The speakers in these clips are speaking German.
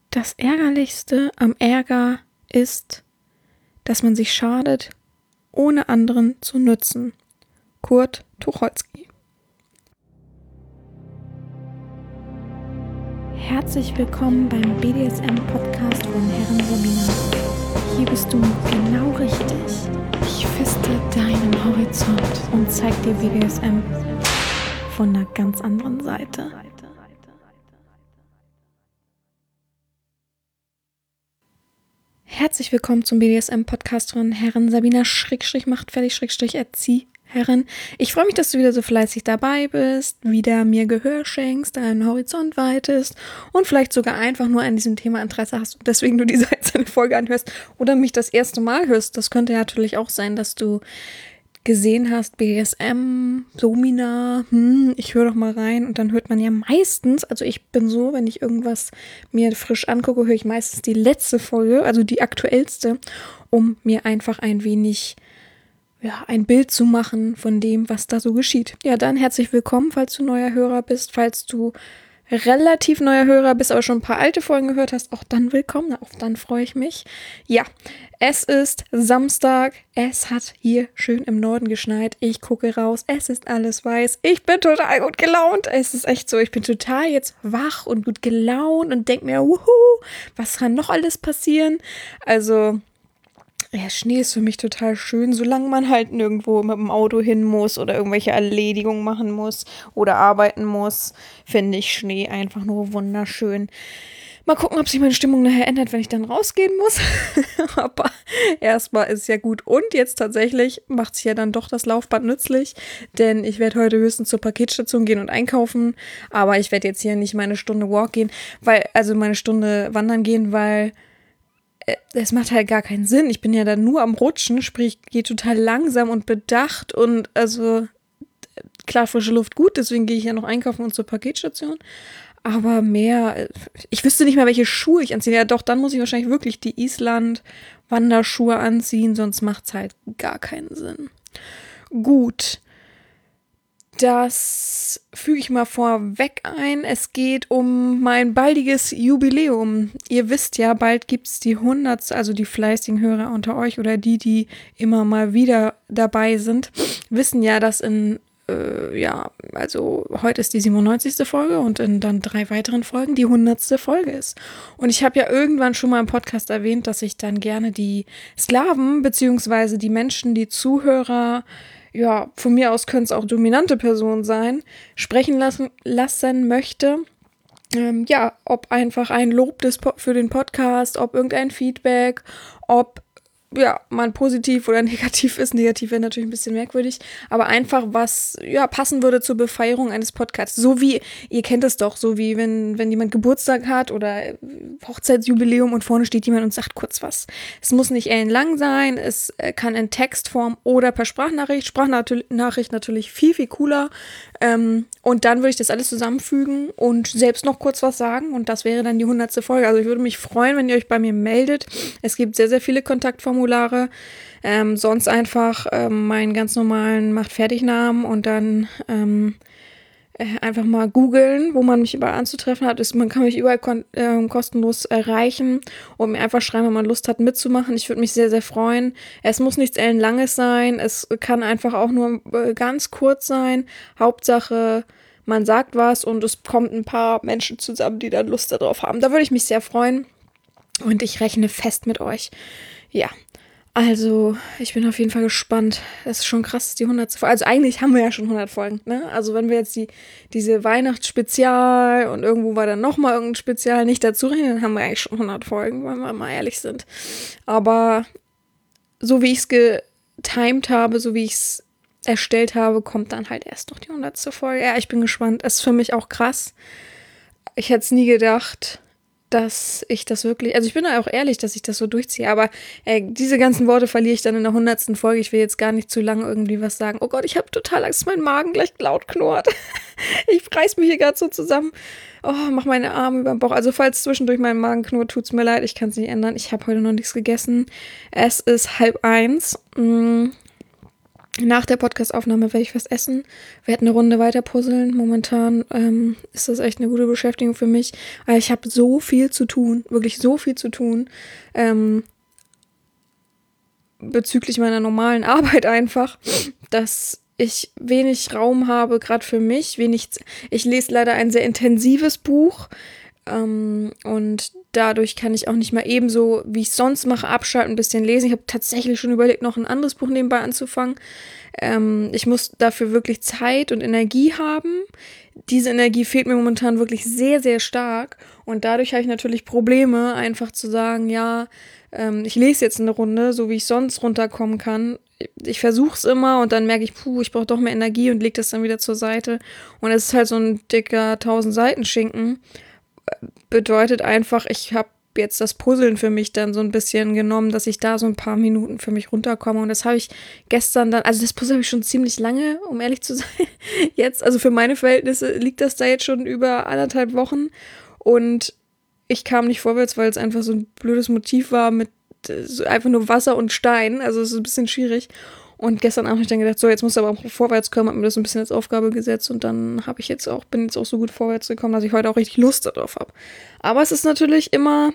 Das Ärgerlichste am Ärger ist, dass man sich schadet, ohne anderen zu nützen. Kurt Tucholsky. Herzlich willkommen beim BDSM-Podcast von Herren Sabina. Hier bist du genau richtig. Ich feste deinen Horizont und zeig dir BDSM von einer ganz anderen Seite. Herzlich willkommen zum BDSM-Podcast von Herren Sabina _machtfertig_Erziehherren. Ich freue mich, dass du wieder so fleißig dabei bist, wieder mir Gehör schenkst, deinen Horizont weitest und vielleicht sogar einfach nur an diesem Thema Interesse hast und deswegen du diese einzelne Folge anhörst oder mich das erste Mal hörst. Das könnte ja natürlich auch sein, dass du gesehen hast, BDSM, Domina, ich höre doch mal rein und dann hört man ja meistens, also ich bin so, wenn ich irgendwas mir frisch angucke, höre ich meistens die letzte Folge, also die aktuellste, um mir einfach ein wenig, ein Bild zu machen von dem, was da so geschieht. Ja, dann herzlich willkommen, falls du neuer Hörer bist, falls du relativ neuer Hörer bist, aber schon ein paar alte Folgen gehört hast, auch dann willkommen, auch dann freue ich mich. Ja, es ist Samstag, es hat hier schön im Norden geschneit, ich gucke raus, es ist alles weiß, ich bin total gut gelaunt, es ist echt so, ich bin total jetzt wach und gut gelaunt und denke mir, was kann noch alles passieren? Also, ja, Schnee ist für mich total schön, solange man halt nirgendwo mit dem Auto hin muss oder irgendwelche Erledigungen machen muss oder arbeiten muss, finde ich Schnee einfach nur wunderschön. Mal gucken, ob sich meine Stimmung nachher ändert, wenn ich dann rausgehen muss. Aber erstmal ist ja gut. Und jetzt tatsächlich macht sich ja dann doch das Laufband nützlich, denn ich werde heute höchstens zur Paketstation gehen und einkaufen. Aber ich werde jetzt hier nicht meine Stunde Walk gehen, meine Stunde wandern gehen, weil es macht halt gar keinen Sinn. Ich bin ja dann nur am Rutschen, sprich, ich gehe total langsam und bedacht und also klar, frische Luft gut, deswegen gehe ich ja noch einkaufen und zur Paketstation. Aber mehr, ich wüsste nicht mal, welche Schuhe ich anziehe. Ja doch, dann muss ich wahrscheinlich wirklich die Island-Wanderschuhe anziehen, sonst macht es halt gar keinen Sinn. Gut. Das füge ich mal vorweg ein. Es geht um mein baldiges Jubiläum. Ihr wisst ja, bald gibt es die 100, also die fleißigen Hörer unter euch oder die immer mal wieder dabei sind, wissen ja, dass also heute ist die 97. Folge und in dann 3 weiteren Folgen die 100. Folge ist. Und ich habe ja irgendwann schon mal im Podcast erwähnt, dass ich dann gerne die Sklaven beziehungsweise die Menschen, die Zuhörer, ja, von mir aus können es auch dominante Personen sein, sprechen lassen möchte. Ob einfach ein Lob für den Podcast, ob irgendein Feedback, ob man positiv oder negativ ist. Negativ wäre natürlich ein bisschen merkwürdig, aber einfach was, passen würde zur Befeierung eines Podcasts. So wie, ihr kennt das doch, so wie wenn jemand Geburtstag hat oder Hochzeitsjubiläum und vorne steht jemand und sagt kurz was. Es muss nicht ellenlang sein, es kann in Textform oder per Sprachnachricht. Sprachnachricht natürlich viel, viel cooler. Und dann würde ich das alles zusammenfügen und selbst noch kurz was sagen und das wäre dann die 100. Folge. Also ich würde mich freuen, wenn ihr euch bei mir meldet. Es gibt sehr, sehr viele Kontaktformulare. Sonst einfach meinen ganz normalen Macht-Fertig-Namen und dann einfach mal googeln, wo man mich überall anzutreffen hat. Man kann mich überall kostenlos erreichen und mir einfach schreiben, wenn man Lust hat mitzumachen. Ich würde mich sehr, sehr freuen. Es muss nichts ellenlanges sein. Es kann einfach auch nur ganz kurz sein. Hauptsache, man sagt was und es kommt ein paar Menschen zusammen, die dann Lust darauf haben. Da würde ich mich sehr freuen und ich rechne fest mit euch. Ja. Also, ich bin auf jeden Fall gespannt. Das ist schon krass, die 100. Folge. Also eigentlich haben wir ja schon 100 Folgen, ne? Also wenn wir jetzt diese Weihnachtsspezial und irgendwo war dann nochmal irgendein Spezial nicht dazu rechnen, dann haben wir eigentlich schon 100 Folgen, wenn wir mal ehrlich sind. Aber so wie ich es getimed habe, so wie ich es erstellt habe, kommt dann halt erst noch die 100. Folge. Ja, ich bin gespannt. Es ist für mich auch krass. Ich hätte es nie gedacht, dass ich das wirklich, also ich bin da auch ehrlich, dass ich das so durchziehe, aber diese ganzen Worte verliere ich dann in der 100. Folge. Ich will jetzt gar nicht zu lange irgendwie was sagen. Oh Gott, ich habe total Angst, dass mein Magen gleich laut knurrt. Ich reiß mich hier gerade so zusammen. Oh, mach meine Arme über den Bauch. Also falls zwischendurch mein Magen knurrt, tut's mir leid, ich kann es nicht ändern. Ich habe heute noch nichts gegessen. Es ist 12:30. Nach der Podcastaufnahme werde ich was essen, werde eine Runde weiter puzzeln. Momentan ist das echt eine gute Beschäftigung für mich. Aber ich habe so viel zu tun, wirklich so viel zu tun, bezüglich meiner normalen Arbeit einfach, dass ich wenig Raum habe, gerade für mich. Ich lese leider ein sehr intensives Buch, und dadurch kann ich auch nicht mal ebenso, wie ich sonst mache, abschalten, ein bisschen lesen. Ich habe tatsächlich schon überlegt, noch ein anderes Buch nebenbei anzufangen. Ich muss dafür wirklich Zeit und Energie haben. Diese Energie fehlt mir momentan wirklich sehr, sehr stark. Und dadurch habe ich natürlich Probleme, einfach zu sagen, ja, ich lese jetzt eine Runde, so wie ich sonst runterkommen kann. Ich versuche es immer und dann merke ich, ich brauche doch mehr Energie und lege das dann wieder zur Seite. Und es ist halt so ein dicker 1000-Seiten-Schinken. Bedeutet einfach, ich habe jetzt das Puzzeln für mich dann so ein bisschen genommen, dass ich da so ein paar Minuten für mich runterkomme. Und das habe ich gestern dann, also das Puzzle habe ich schon ziemlich lange, um ehrlich zu sein. Jetzt, also für meine Verhältnisse liegt das da jetzt schon über 1,5 Wochen. Und ich kam nicht vorwärts, weil es einfach so ein blödes Motiv war mit so einfach nur Wasser und Stein. Also es ist ein bisschen schwierig. Und gestern Abend habe ich dann gedacht, so, jetzt musst du aber auch vorwärts kommen, habe mir das ein bisschen als Aufgabe gesetzt und dann bin jetzt auch so gut vorwärts gekommen, dass ich heute auch richtig Lust darauf habe. Aber es ist natürlich immer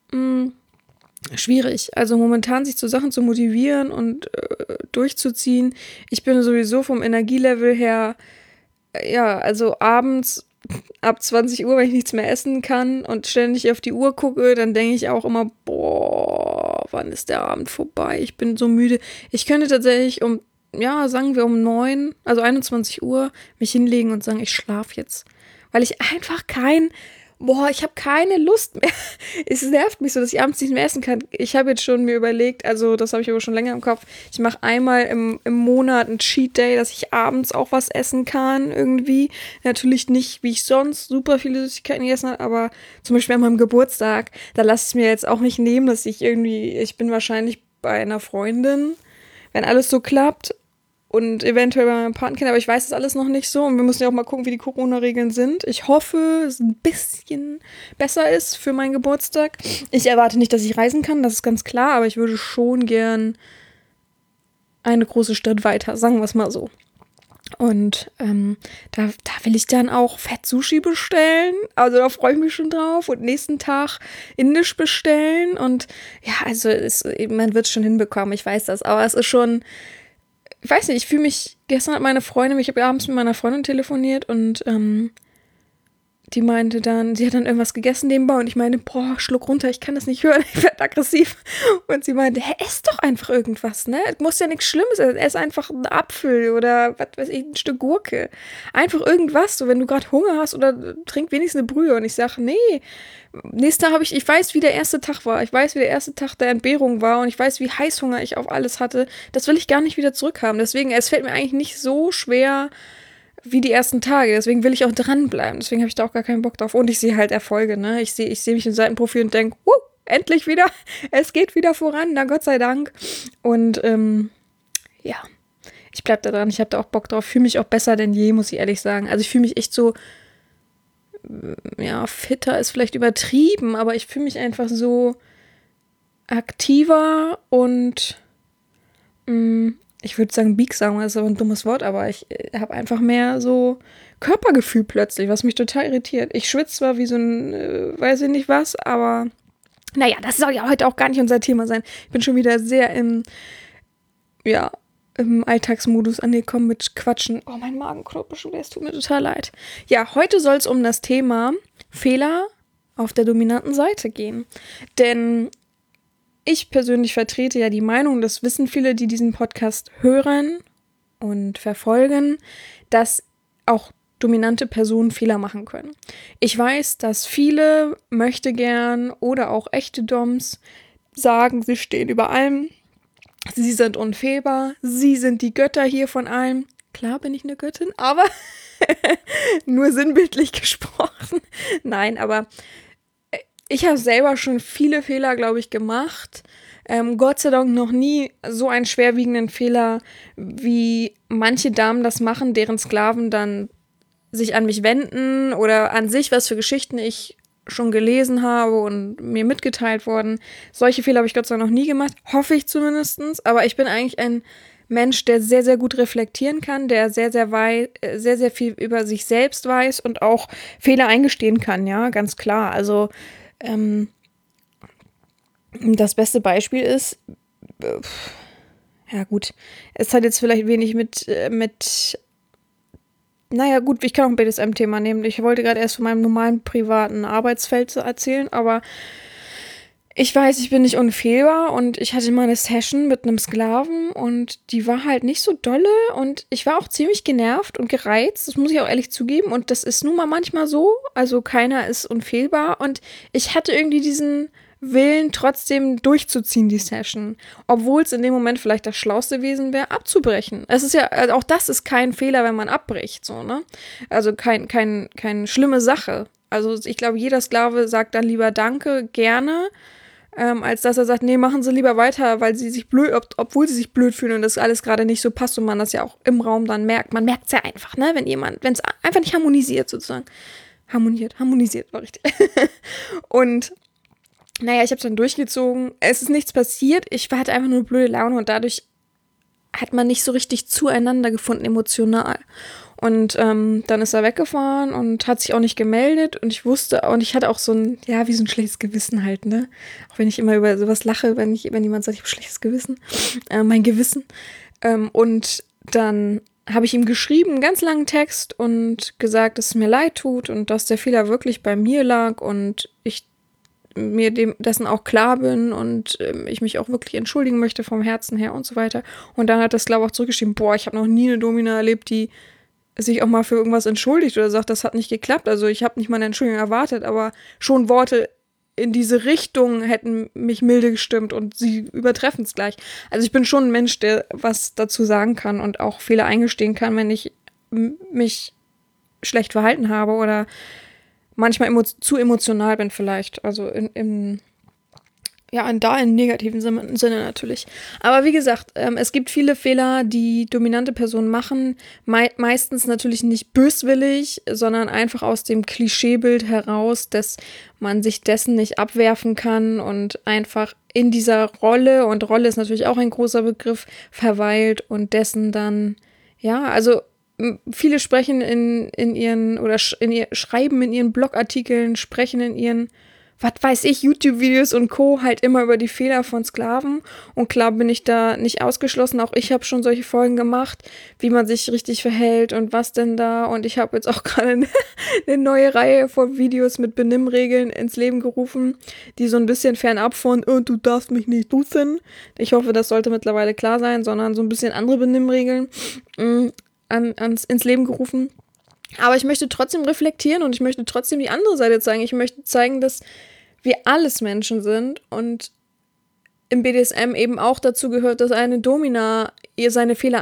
schwierig. Also momentan sich zu Sachen zu motivieren und durchzuziehen. Ich bin sowieso vom Energielevel her, ja, also abends ab 20 Uhr, wenn ich nichts mehr essen kann und ständig auf die Uhr gucke, dann denke ich auch immer, boah, wann ist der Abend vorbei? Ich bin so müde. Ich könnte tatsächlich sagen wir um 9, also 21 Uhr, mich hinlegen und sagen, ich schlafe jetzt. Weil ich einfach ich habe keine Lust mehr. Es nervt mich so, dass ich abends nicht mehr essen kann. Ich habe jetzt schon mir überlegt, also das habe ich aber schon länger im Kopf, ich mache einmal im Monat einen Cheat Day, dass ich abends auch was essen kann irgendwie. Natürlich nicht, wie ich sonst super viele Süßigkeiten gegessen habe, aber zum Beispiel an meinem Geburtstag, da lasse ich es mir jetzt auch nicht nehmen, dass ich bin wahrscheinlich bei einer Freundin, wenn alles so klappt. Und eventuell bei meinem Patenkind, aber ich weiß das alles noch nicht so. Und wir müssen ja auch mal gucken, wie die Corona-Regeln sind. Ich hoffe, es ein bisschen besser ist für meinen Geburtstag. Ich erwarte nicht, dass ich reisen kann, das ist ganz klar. Aber ich würde schon gern eine große Stadt weiter, sagen wir es mal so. Und da will ich dann auch Fett-Sushi bestellen. Also da freue ich mich schon drauf. Und nächsten Tag Indisch bestellen. Und ja, also man wird es schon hinbekommen, ich weiß das. Aber es ist schon... Ich weiß nicht, gestern hat meine Freundin, ich habe abends mit meiner Freundin telefoniert und die meinte dann, sie hat dann irgendwas gegessen nebenbei und ich meine, Schluck runter, ich kann das nicht hören, ich werde aggressiv. Und sie meinte, ess doch einfach irgendwas, ne? Es muss ja nichts Schlimmes sein, ess einfach einen Apfel oder was weiß ich, ein Stück Gurke. Einfach irgendwas, so wenn du gerade Hunger hast oder trink wenigstens eine Brühe. Und ich sage, nee, nächsten Tag ich weiß, wie der erste Tag war. Ich weiß, wie der erste Tag der Entbehrung war und ich weiß, wie Heißhunger ich auf alles hatte. Das will ich gar nicht wieder zurückhaben. Deswegen, es fällt mir eigentlich nicht so schwer wie die ersten Tage. Deswegen will ich auch dranbleiben. Deswegen habe ich da auch gar keinen Bock drauf. Und ich sehe halt Erfolge, ne? Ich sehe mich im Seitenprofil und denke, endlich wieder. Es geht wieder voran, na Gott sei Dank. Und ja, ich bleib da dran. Ich habe da auch Bock drauf. Fühle mich auch besser denn je, muss ich ehrlich sagen. Also ich fühle mich echt so, ja, fitter ist vielleicht übertrieben, aber ich fühle mich einfach so aktiver und ich würde sagen biegsam, das ist aber ein dummes Wort, aber ich habe einfach mehr so Körpergefühl plötzlich, was mich total irritiert. Ich schwitze zwar wie so ein, weiß ich nicht was, aber naja, das soll ja heute auch gar nicht unser Thema sein. Ich bin schon wieder sehr im Alltagsmodus angekommen mit Quatschen. Oh, mein Magen knurrt schon wieder, es tut mir total leid. Ja, heute soll es um das Thema Fehler auf der dominanten Seite gehen. Denn ich persönlich vertrete ja die Meinung, das wissen viele, die diesen Podcast hören und verfolgen, dass auch dominante Personen Fehler machen können. Ich weiß, dass viele möchtegern oder auch echte Doms sagen, sie stehen über allem. Sie sind unfehlbar, sie sind die Götter hier von allem. Klar bin ich eine Göttin, aber nur sinnbildlich gesprochen. Nein, aber ich habe selber schon viele Fehler, glaube ich, gemacht. Gott sei Dank noch nie so einen schwerwiegenden Fehler, wie manche Damen das machen, deren Sklaven dann sich an mich wenden oder an sich, was für Geschichten ich schon gelesen habe und mir mitgeteilt worden. Solche Fehler habe ich Gott sei Dank noch nie gemacht, hoffe ich zumindest. Aber ich bin eigentlich ein Mensch, der sehr, sehr gut reflektieren kann, der sehr, sehr viel über sich selbst weiß und auch Fehler eingestehen kann, ja, ganz klar. Also das beste Beispiel ist, ja gut, es hat jetzt vielleicht wenig naja gut, ich kann auch ein BDSM-Thema nehmen. Ich wollte gerade erst von meinem normalen privaten Arbeitsfeld so erzählen, aber ich weiß, ich bin nicht unfehlbar und ich hatte mal eine Session mit einem Sklaven und die war halt nicht so dolle und ich war auch ziemlich genervt und gereizt, das muss ich auch ehrlich zugeben und das ist nun mal manchmal so, also keiner ist unfehlbar und ich hatte irgendwie diesen Willen, trotzdem durchzuziehen, die Session, obwohl es in dem Moment vielleicht das Schlauste gewesen wäre, abzubrechen. Es ist ja, also auch das ist kein Fehler, wenn man abbricht, so, ne? Also keine schlimme Sache. Also ich glaube, jeder Sklave sagt dann lieber Danke, gerne, als dass er sagt, nee, machen Sie lieber weiter, weil sie sich obwohl sie sich blöd fühlen und das alles gerade nicht so passt und man das ja auch im Raum dann merkt. Man merkt es ja einfach, ne, wenn es einfach nicht harmonisiert sozusagen. Harmonisiert war richtig. Und naja, ich habe es dann durchgezogen. Es ist nichts passiert. Ich hatte einfach nur blöde Laune und dadurch hat man nicht so richtig zueinander gefunden, emotional. Und dann ist er weggefahren und hat sich auch nicht gemeldet und ich wusste, und ich hatte auch so ein, ja, wie so ein schlechtes Gewissen halt, ne? Auch wenn ich immer über sowas lache, wenn jemand sagt, ich habe schlechtes Gewissen, mein Gewissen. Und dann habe ich ihm geschrieben, einen ganz langen Text und gesagt, dass es mir leid tut und dass der Fehler wirklich bei mir lag und ich mir dessen auch klar bin und ich mich auch wirklich entschuldigen möchte vom Herzen her und so weiter. Und dann hat das, glaube ich, auch zurückgeschrieben, boah, ich habe noch nie eine Domina erlebt, die sich auch mal für irgendwas entschuldigt oder sagt, das hat nicht geklappt. Also ich habe nicht mal eine Entschuldigung erwartet, aber schon Worte in diese Richtung hätten mich milde gestimmt und sie übertreffen es gleich. Also ich bin schon ein Mensch, der was dazu sagen kann und auch Fehler eingestehen kann, wenn ich mich schlecht verhalten habe oder manchmal zu emotional bin vielleicht. Also im negativen Sinne natürlich. Aber wie gesagt, es gibt viele Fehler, die dominante Personen machen. Meistens natürlich nicht böswillig, sondern einfach aus dem Klischeebild heraus, dass man sich dessen nicht abwerfen kann und einfach in dieser Rolle, und Rolle ist natürlich auch ein großer Begriff, verweilt und dessen dann, ja, also viele sprechen schreiben in ihren Blogartikeln, sprechen in ihren, was weiß ich, YouTube-Videos und Co. halt immer über die Fehler von Sklaven. Und klar bin ich da nicht ausgeschlossen. Auch ich habe schon solche Folgen gemacht, wie man sich richtig verhält und was denn da. Und ich habe jetzt auch gerade eine neue Reihe von Videos mit Benimmregeln ins Leben gerufen, die so ein bisschen fernab von, oh, du darfst mich nicht duzen. Ich hoffe, das sollte mittlerweile klar sein, sondern so ein bisschen andere Benimmregeln ins Leben gerufen. Aber ich möchte trotzdem reflektieren und ich möchte trotzdem die andere Seite zeigen. Ich möchte zeigen, dass wir alles Menschen sind und im BDSM eben auch dazu gehört, dass eine Domina ihre Fehler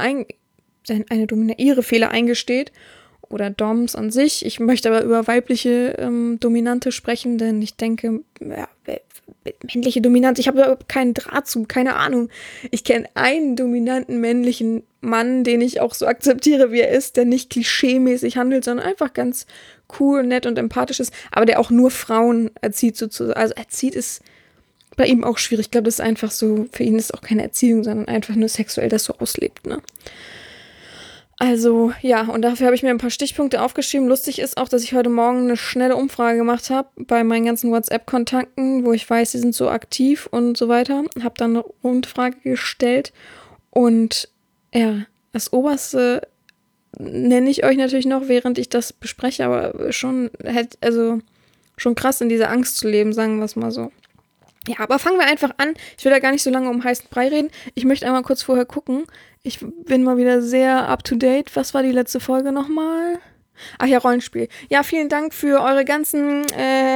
eingesteht oder Doms an sich. Ich möchte aber über weibliche Dominante sprechen, denn ich denke, ja, männliche Dominanz, ich habe überhaupt keinen Draht zu, keine Ahnung. Ich kenne einen dominanten männlichen Mann, den ich auch so akzeptiere, wie er ist, der nicht klischeemäßig handelt, sondern einfach ganz cool, nett und empathisch ist, aber der auch nur Frauen erzieht sozusagen. Also erzieht ist bei ihm auch schwierig. Ich glaube, das ist einfach so, für ihn ist auch keine Erziehung, sondern einfach nur sexuell das so auslebt, ne? Also, ja, und dafür habe ich mir ein paar Stichpunkte aufgeschrieben. Lustig ist auch, dass ich heute Morgen eine schnelle Umfrage gemacht habe bei meinen ganzen WhatsApp-Kontakten, wo ich weiß, die sind so aktiv und so weiter. Habe dann eine Umfrage gestellt und ja, das Oberste nenne ich euch natürlich noch, während ich das bespreche, aber schon krass in dieser Angst zu leben, sagen wir es mal so. Ja, aber fangen wir einfach an. Ich will da gar nicht so lange um heißen Brei reden. Ich möchte einmal kurz vorher gucken. Ich bin mal wieder sehr up to date. Was war die letzte Folge nochmal? Ach ja, Rollenspiel. Ja, vielen Dank für eure ganzen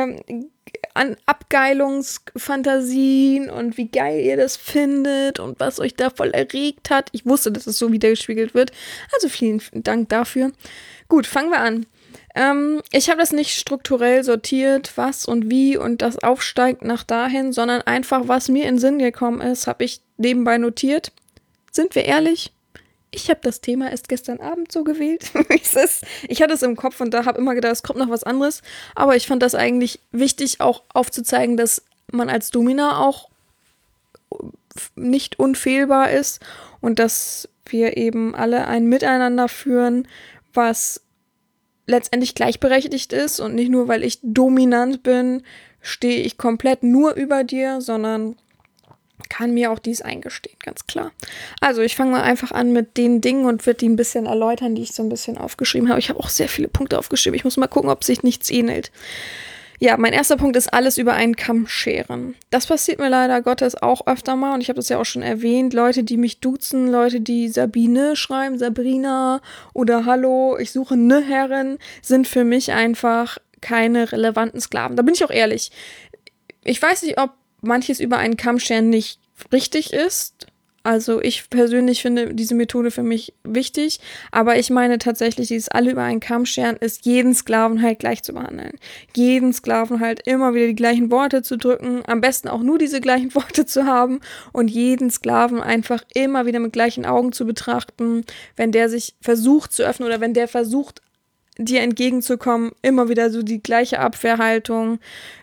Abgeilungsfantasien und wie geil ihr das findet und was euch da voll erregt hat. Ich wusste, dass es so wiedergespiegelt wird. Also vielen Dank dafür. Gut, fangen wir an. Ich habe das nicht strukturell sortiert, was und wie und das aufsteigt nach dahin, sondern einfach, was mir in den Sinn gekommen ist, habe ich nebenbei notiert. Sind wir ehrlich? Ich habe das Thema erst gestern Abend so gewählt. Ich hatte es im Kopf und da habe immer gedacht, es kommt noch was anderes. Aber ich fand das eigentlich wichtig, auch aufzuzeigen, dass man als Domina auch nicht unfehlbar ist und dass wir eben alle ein Miteinander führen, was letztendlich gleichberechtigt ist und nicht nur, weil ich dominant bin, stehe ich komplett nur über dir, sondern kann mir auch dies eingestehen, ganz klar. Also ich fange mal einfach an mit den Dingen und würde die ein bisschen erläutern, die ich so ein bisschen aufgeschrieben habe. Ich habe auch sehr viele Punkte aufgeschrieben. Ich muss mal gucken, ob sich nichts ähnelt. Ja, mein erster Punkt ist alles über einen Kamm scheren. Das passiert mir leider Gottes auch öfter mal und ich habe das ja auch schon erwähnt. Leute, die mich duzen, Leute, die Sabine schreiben, Sabrina oder Hallo, ich suche ne Herrin, sind für mich einfach keine relevanten Sklaven. Da bin ich auch ehrlich. Ich weiß nicht, ob manches über einen Kamm scheren nicht richtig ist. Also ich persönlich finde diese Methode für mich wichtig, aber ich meine tatsächlich, dieses alle über einen Kamm scheren ist, jeden Sklaven halt gleich zu behandeln. Jeden Sklaven halt immer wieder die gleichen Worte zu drücken, am besten auch nur diese gleichen Worte zu haben und jeden Sklaven einfach immer wieder mit gleichen Augen zu betrachten, wenn der sich versucht zu öffnen oder wenn der versucht, dir entgegenzukommen, immer wieder so die gleiche Abwehrhaltung.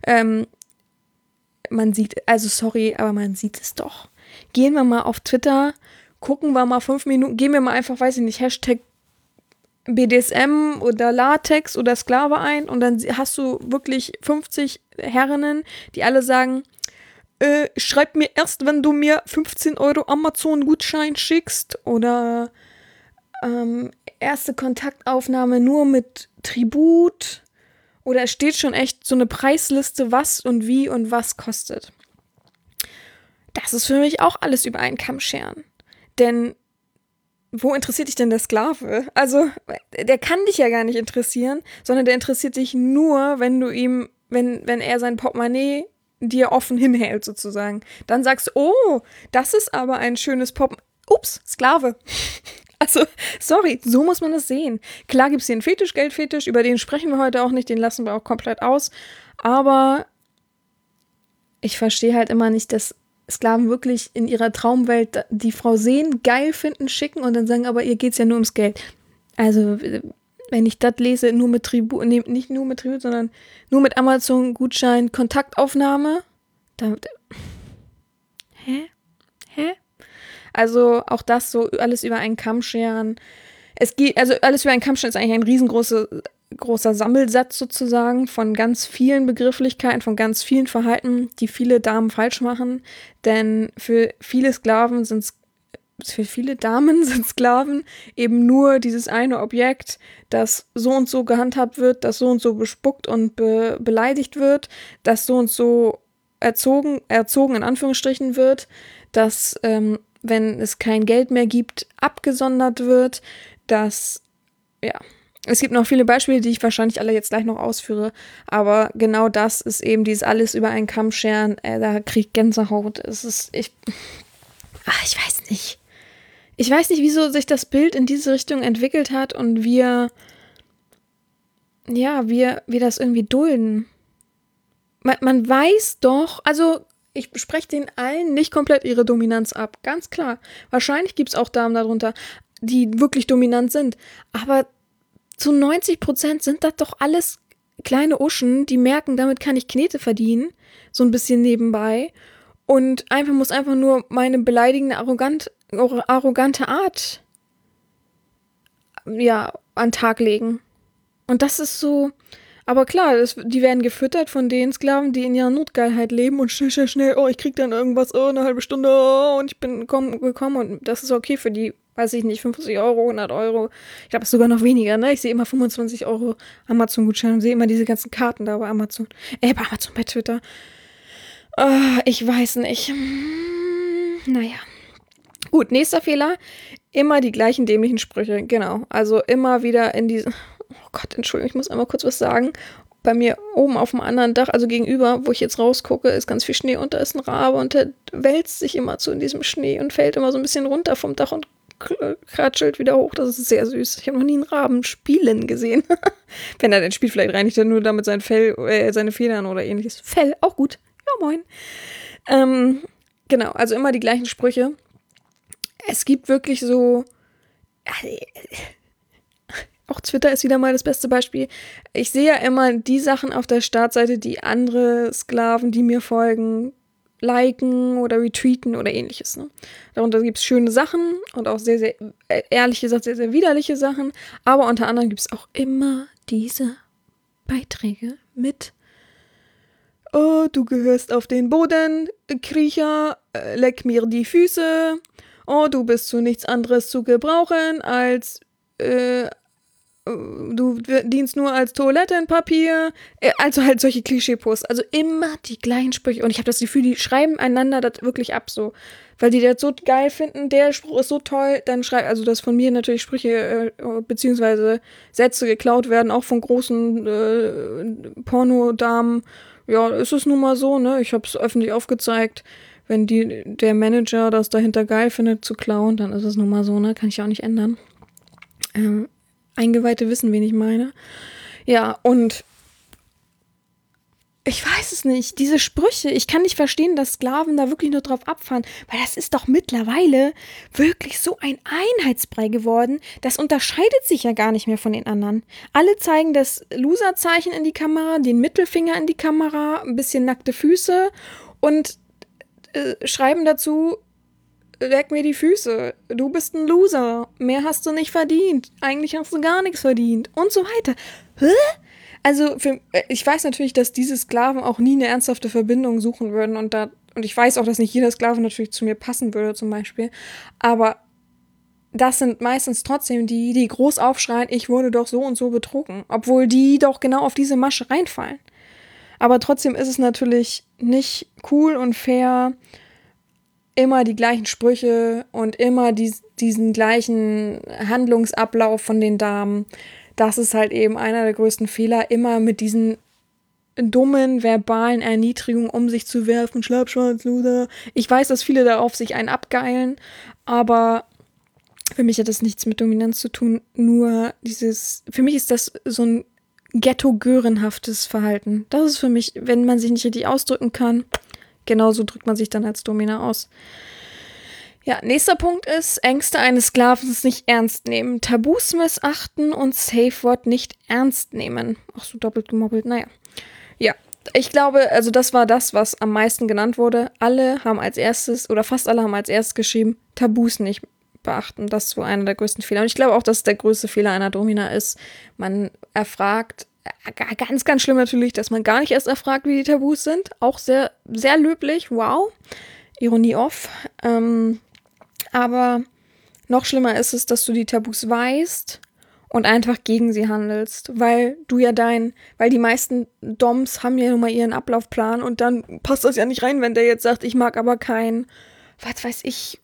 Man sieht, also sorry, aber man sieht es doch. Gehen wir mal auf Twitter, gucken wir mal 5 Minuten, gehen wir mal einfach, weiß ich nicht, Hashtag BDSM oder Latex oder Sklave ein und dann hast du wirklich 50 Herrinnen, die alle sagen, schreib mir erst, wenn du mir 15 Euro Amazon-Gutschein schickst oder erste Kontaktaufnahme nur mit Tribut oder es steht schon echt so eine Preisliste, was und wie und was kostet. Das ist für mich auch alles über einen Kamm scheren. Denn wo interessiert dich denn der Sklave? Also, der kann dich ja gar nicht interessieren, sondern der interessiert dich nur, wenn du ihm, wenn er sein Portemonnaie dir offen hinhält, sozusagen. Dann sagst du, oh, das ist aber ein schönes Ups, Sklave. Also, sorry, so muss man das sehen. Klar gibt es den Fetisch, Geldfetisch, über den sprechen wir heute auch nicht, den lassen wir auch komplett aus. Aber ich verstehe halt immer nicht, dass Sklaven wirklich in ihrer Traumwelt die Frau sehen, geil finden, schicken und dann sagen, aber ihr geht's ja nur ums Geld. Also, wenn ich das lese, nur mit Tribut, nee, nicht nur mit Tribut, sondern nur mit Amazon-Gutschein, Kontaktaufnahme, damit, Hä? Also, auch das so alles über einen Kamm scheren. Es geht, also alles über einen Kamm scheren ist eigentlich ein riesengroßer Sammelsatz sozusagen von ganz vielen Begrifflichkeiten, von ganz vielen Verhalten, die viele Damen falsch machen. Denn für viele Damen sind Sklaven eben nur dieses eine Objekt, das so und so gehandhabt wird, das so und so bespuckt und beleidigt wird, das so und so erzogen in Anführungsstrichen wird, dass, wenn es kein Geld mehr gibt, abgesondert wird, dass, ja, es gibt noch viele Beispiele, die ich wahrscheinlich alle jetzt gleich noch ausführe, aber genau das ist eben dieses alles über einen Kamm scheren, da krieg ich Gänsehaut. Ich weiß nicht. Ich weiß nicht, wieso sich das Bild in diese Richtung entwickelt hat und wir das irgendwie dulden. Man weiß doch, also ich spreche den allen nicht komplett ihre Dominanz ab, ganz klar. Wahrscheinlich gibt es auch Damen darunter, die wirklich dominant sind, aber zu 90% sind das doch alles kleine Uschen, die merken, damit kann ich Knete verdienen, so ein bisschen nebenbei und muss einfach nur meine beleidigende, arrogante Art ja, an den Tag legen. Und das ist so, aber klar, die werden gefüttert von den Sklaven, die in ihrer Notgeilheit leben und schnell, oh, ich krieg dann irgendwas, oh, eine halbe Stunde, oh, und ich bin gekommen und das ist okay für die, weiß ich nicht, 50 Euro, 100 Euro. Ich glaube, es ist sogar noch weniger, ne? Ich sehe immer 25 Euro Amazon-Gutscheine und sehe immer diese ganzen Karten da bei Amazon. Bei Twitter. Ich weiß nicht. Naja. Gut, nächster Fehler. Immer die gleichen dämlichen Sprüche. Genau. Also immer wieder in diese... Oh Gott, Entschuldigung, ich muss einmal kurz was sagen. Bei mir oben auf dem anderen Dach, also gegenüber, wo ich jetzt rausgucke, ist ganz viel Schnee und da ist ein Rabe und der wälzt sich immer so in diesem Schnee und fällt immer so ein bisschen runter vom Dach und kratschelt wieder hoch. Das ist sehr süß. Ich habe noch nie einen Raben spielen gesehen. Wenn er denn spielt, vielleicht reinigt er nur damit sein Fell, seine Federn oder ähnliches. Fell, auch gut. Ja, moin. Genau, also immer die gleichen Sprüche. Es gibt wirklich so... Auch Twitter ist wieder mal das beste Beispiel. Ich sehe ja immer die Sachen auf der Startseite, die andere Sklaven, die mir folgen, liken oder retweeten oder ähnliches. Ne? Darunter gibt es schöne Sachen und auch sehr, sehr ehrliche Sachen, sehr, sehr widerliche Sachen. Aber unter anderem gibt es auch immer diese Beiträge mit oh, du gehörst auf den Boden, Kriecher, leck mir die Füße. Oh, du bist zu nichts anderes zu gebrauchen als du dienst nur als Toilettenpapier. Also halt solche Klischee-Posts. Also immer die gleichen Sprüche. Und ich habe das Gefühl, die schreiben einander das wirklich ab so. Weil die das so geil finden, der Spruch ist so toll, dann schreibt, also dass von mir natürlich Sprüche beziehungsweise Sätze geklaut werden, auch von großen Pornodamen. Ja, ist es nun mal so, ne? Ich habe es öffentlich aufgezeigt. Wenn der Manager das dahinter geil findet, zu klauen, dann ist es nun mal so, ne? Kann ich auch nicht ändern. Eingeweihte wissen, wen ich meine. Ja, und ich weiß es nicht. Diese Sprüche, ich kann nicht verstehen, dass Sklaven da wirklich nur drauf abfahren, weil das ist doch mittlerweile wirklich so ein Einheitsbrei geworden. Das unterscheidet sich ja gar nicht mehr von den anderen. Alle zeigen das Loser-Zeichen in die Kamera, den Mittelfinger in die Kamera, ein bisschen nackte Füße und schreiben dazu, leck mir die Füße, du bist ein Loser, mehr hast du nicht verdient, eigentlich hast du gar nichts verdient und so weiter. Hä? Also ich weiß natürlich, dass diese Sklaven auch nie eine ernsthafte Verbindung suchen würden und ich weiß auch, dass nicht jeder Sklave natürlich zu mir passen würde zum Beispiel, aber das sind meistens trotzdem die groß aufschreien, ich wurde doch so und so betrogen, obwohl die doch genau auf diese Masche reinfallen. Aber trotzdem ist es natürlich nicht cool und fair, immer die gleichen Sprüche und immer diesen gleichen Handlungsablauf von den Damen. Das ist halt eben einer der größten Fehler, immer mit diesen dummen verbalen Erniedrigungen um sich zu werfen, Schlappschwanzluder. Ich weiß, dass viele darauf sich einen abgeilen, aber für mich hat das nichts mit Dominanz zu tun, nur für mich ist das so ein ghetto-görenhaftes Verhalten. Das ist für mich, wenn man sich nicht richtig ausdrücken kann, genauso drückt man sich dann als Domina aus. Ja, nächster Punkt ist, Ängste eines Sklavens nicht ernst nehmen, Tabus missachten und Safe Word nicht ernst nehmen. Ach so, doppelt gemoppelt, naja. Ja, ich glaube, also das war das, was am meisten genannt wurde. Alle haben als erstes, oder fast alle haben als erstes geschrieben, Tabus nicht beachten. Das ist wohl einer der größten Fehler. Und ich glaube auch, dass der größte Fehler einer Domina ist. Man erfragt, ganz, ganz schlimm natürlich, dass man gar nicht erst erfragt, wie die Tabus sind. Auch sehr, sehr löblich, wow. Ironie off. Aber noch schlimmer ist es, dass du die Tabus weißt und einfach gegen sie handelst, weil weil die meisten Doms haben ja nun mal ihren Ablaufplan und dann passt das ja nicht rein, wenn der jetzt sagt, ich mag aber kein, was weiß ich,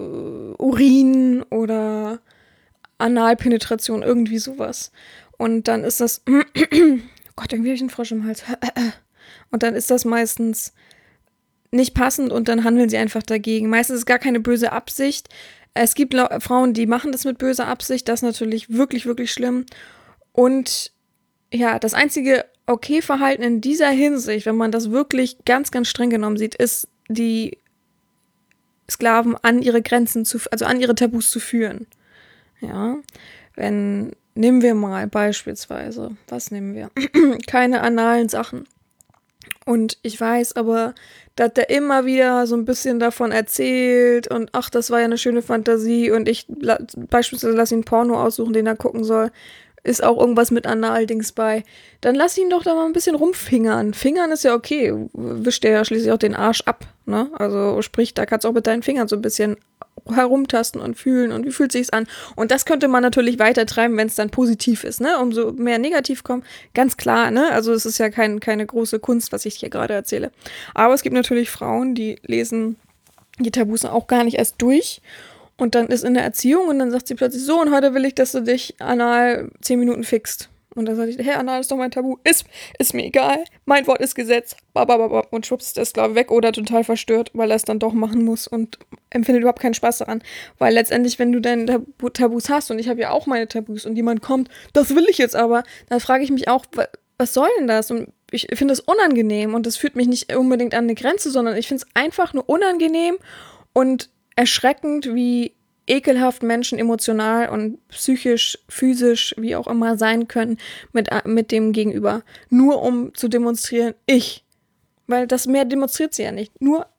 Urin oder Analpenetration, irgendwie sowas. Und dann ist das, oh Gott, irgendwie habe ich einen Frosch im Hals. Und dann ist das meistens nicht passend und dann handeln sie einfach dagegen. Meistens ist es gar keine böse Absicht. Es gibt Frauen, die machen das mit böser Absicht. Das ist natürlich wirklich, wirklich schlimm. Und ja, das einzige Okay-Verhalten in dieser Hinsicht, wenn man das wirklich ganz, ganz streng genommen sieht, ist, die Sklaven an ihre Grenzen also an ihre Tabus zu führen. Ja, nehmen wir mal beispielsweise, was nehmen wir? Keine analen Sachen. Und ich weiß aber, dass der immer wieder so ein bisschen davon erzählt und ach, das war ja eine schöne Fantasie und ich beispielsweise lass ihn Porno aussuchen, den er gucken soll, ist auch irgendwas mit Anal-Dings bei. Dann lass ihn doch da mal ein bisschen rumfingern. Fingern ist ja okay, wischt der ja schließlich auch den Arsch ab, ne? Also sprich, da kannst du auch mit deinen Fingern so ein bisschen herumtasten und fühlen und wie fühlt sich's an. Und das könnte man natürlich weiter treiben, wenn es dann positiv ist, ne? Umso mehr negativ kommt, ganz klar, ne? Also es ist ja keine große Kunst, was ich hier gerade erzähle. Aber es gibt natürlich Frauen, die lesen die Tabus auch gar nicht erst durch. Und dann ist in der Erziehung und dann sagt sie plötzlich so, und heute will ich, dass du dich anal 10 Minuten fixt. Und dann sage ich, hey, anal ist doch mein Tabu. Ist mir egal. Mein Wort ist Gesetz. Und schubst das, glaube ich, weg oder total verstört, weil er es dann doch machen muss und empfindet überhaupt keinen Spaß daran. Weil letztendlich, wenn du deine Tabus hast, und ich habe ja auch meine Tabus, und jemand kommt, das will ich jetzt aber, dann frage ich mich auch, was soll denn das? Und ich finde es unangenehm und das führt mich nicht unbedingt an eine Grenze, sondern ich finde es einfach nur unangenehm und erschreckend, wie ekelhaft Menschen emotional und psychisch, physisch, wie auch immer sein können mit dem Gegenüber. Nur um zu demonstrieren, ich. Weil das mehr demonstriert sie ja nicht. Nur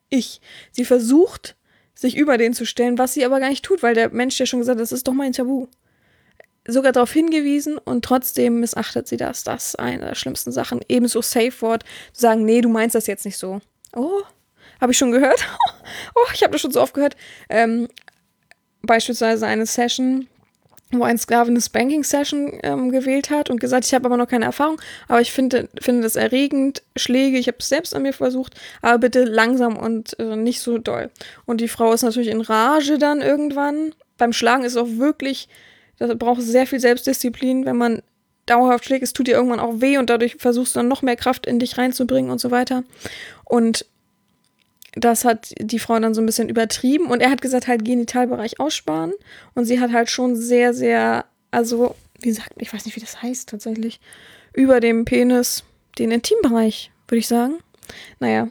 Sie versucht, sich über den zu stellen, was sie aber gar nicht tut, weil der Mensch ja schon gesagt hat, das ist doch mein Tabu. Sogar darauf hingewiesen und trotzdem missachtet sie das. Das ist eine der schlimmsten Sachen. Ebenso Safe Word, zu sagen, nee, du meinst das jetzt nicht so. Oh, habe ich schon gehört? Oh, ich habe das schon so oft gehört. Beispielsweise eine Session, wo ein Sklave eine Spanking-Session gewählt hat und gesagt, ich habe aber noch keine Erfahrung, aber ich finde das erregend, Schläge, ich habe es selbst an mir versucht, aber bitte langsam und nicht so doll. Und die Frau ist natürlich in Rage dann irgendwann. Beim Schlagen ist es auch wirklich, das braucht sehr viel Selbstdisziplin, wenn man dauerhaft schlägt, es tut dir irgendwann auch weh und dadurch versuchst du dann noch mehr Kraft in dich reinzubringen und so weiter. Und das hat die Frau dann so ein bisschen übertrieben und er hat gesagt, halt Genitalbereich aussparen und sie hat halt schon sehr, sehr, also, wie gesagt, ich weiß nicht, wie das heißt tatsächlich, über dem Penis den Intimbereich, würde ich sagen. Naja.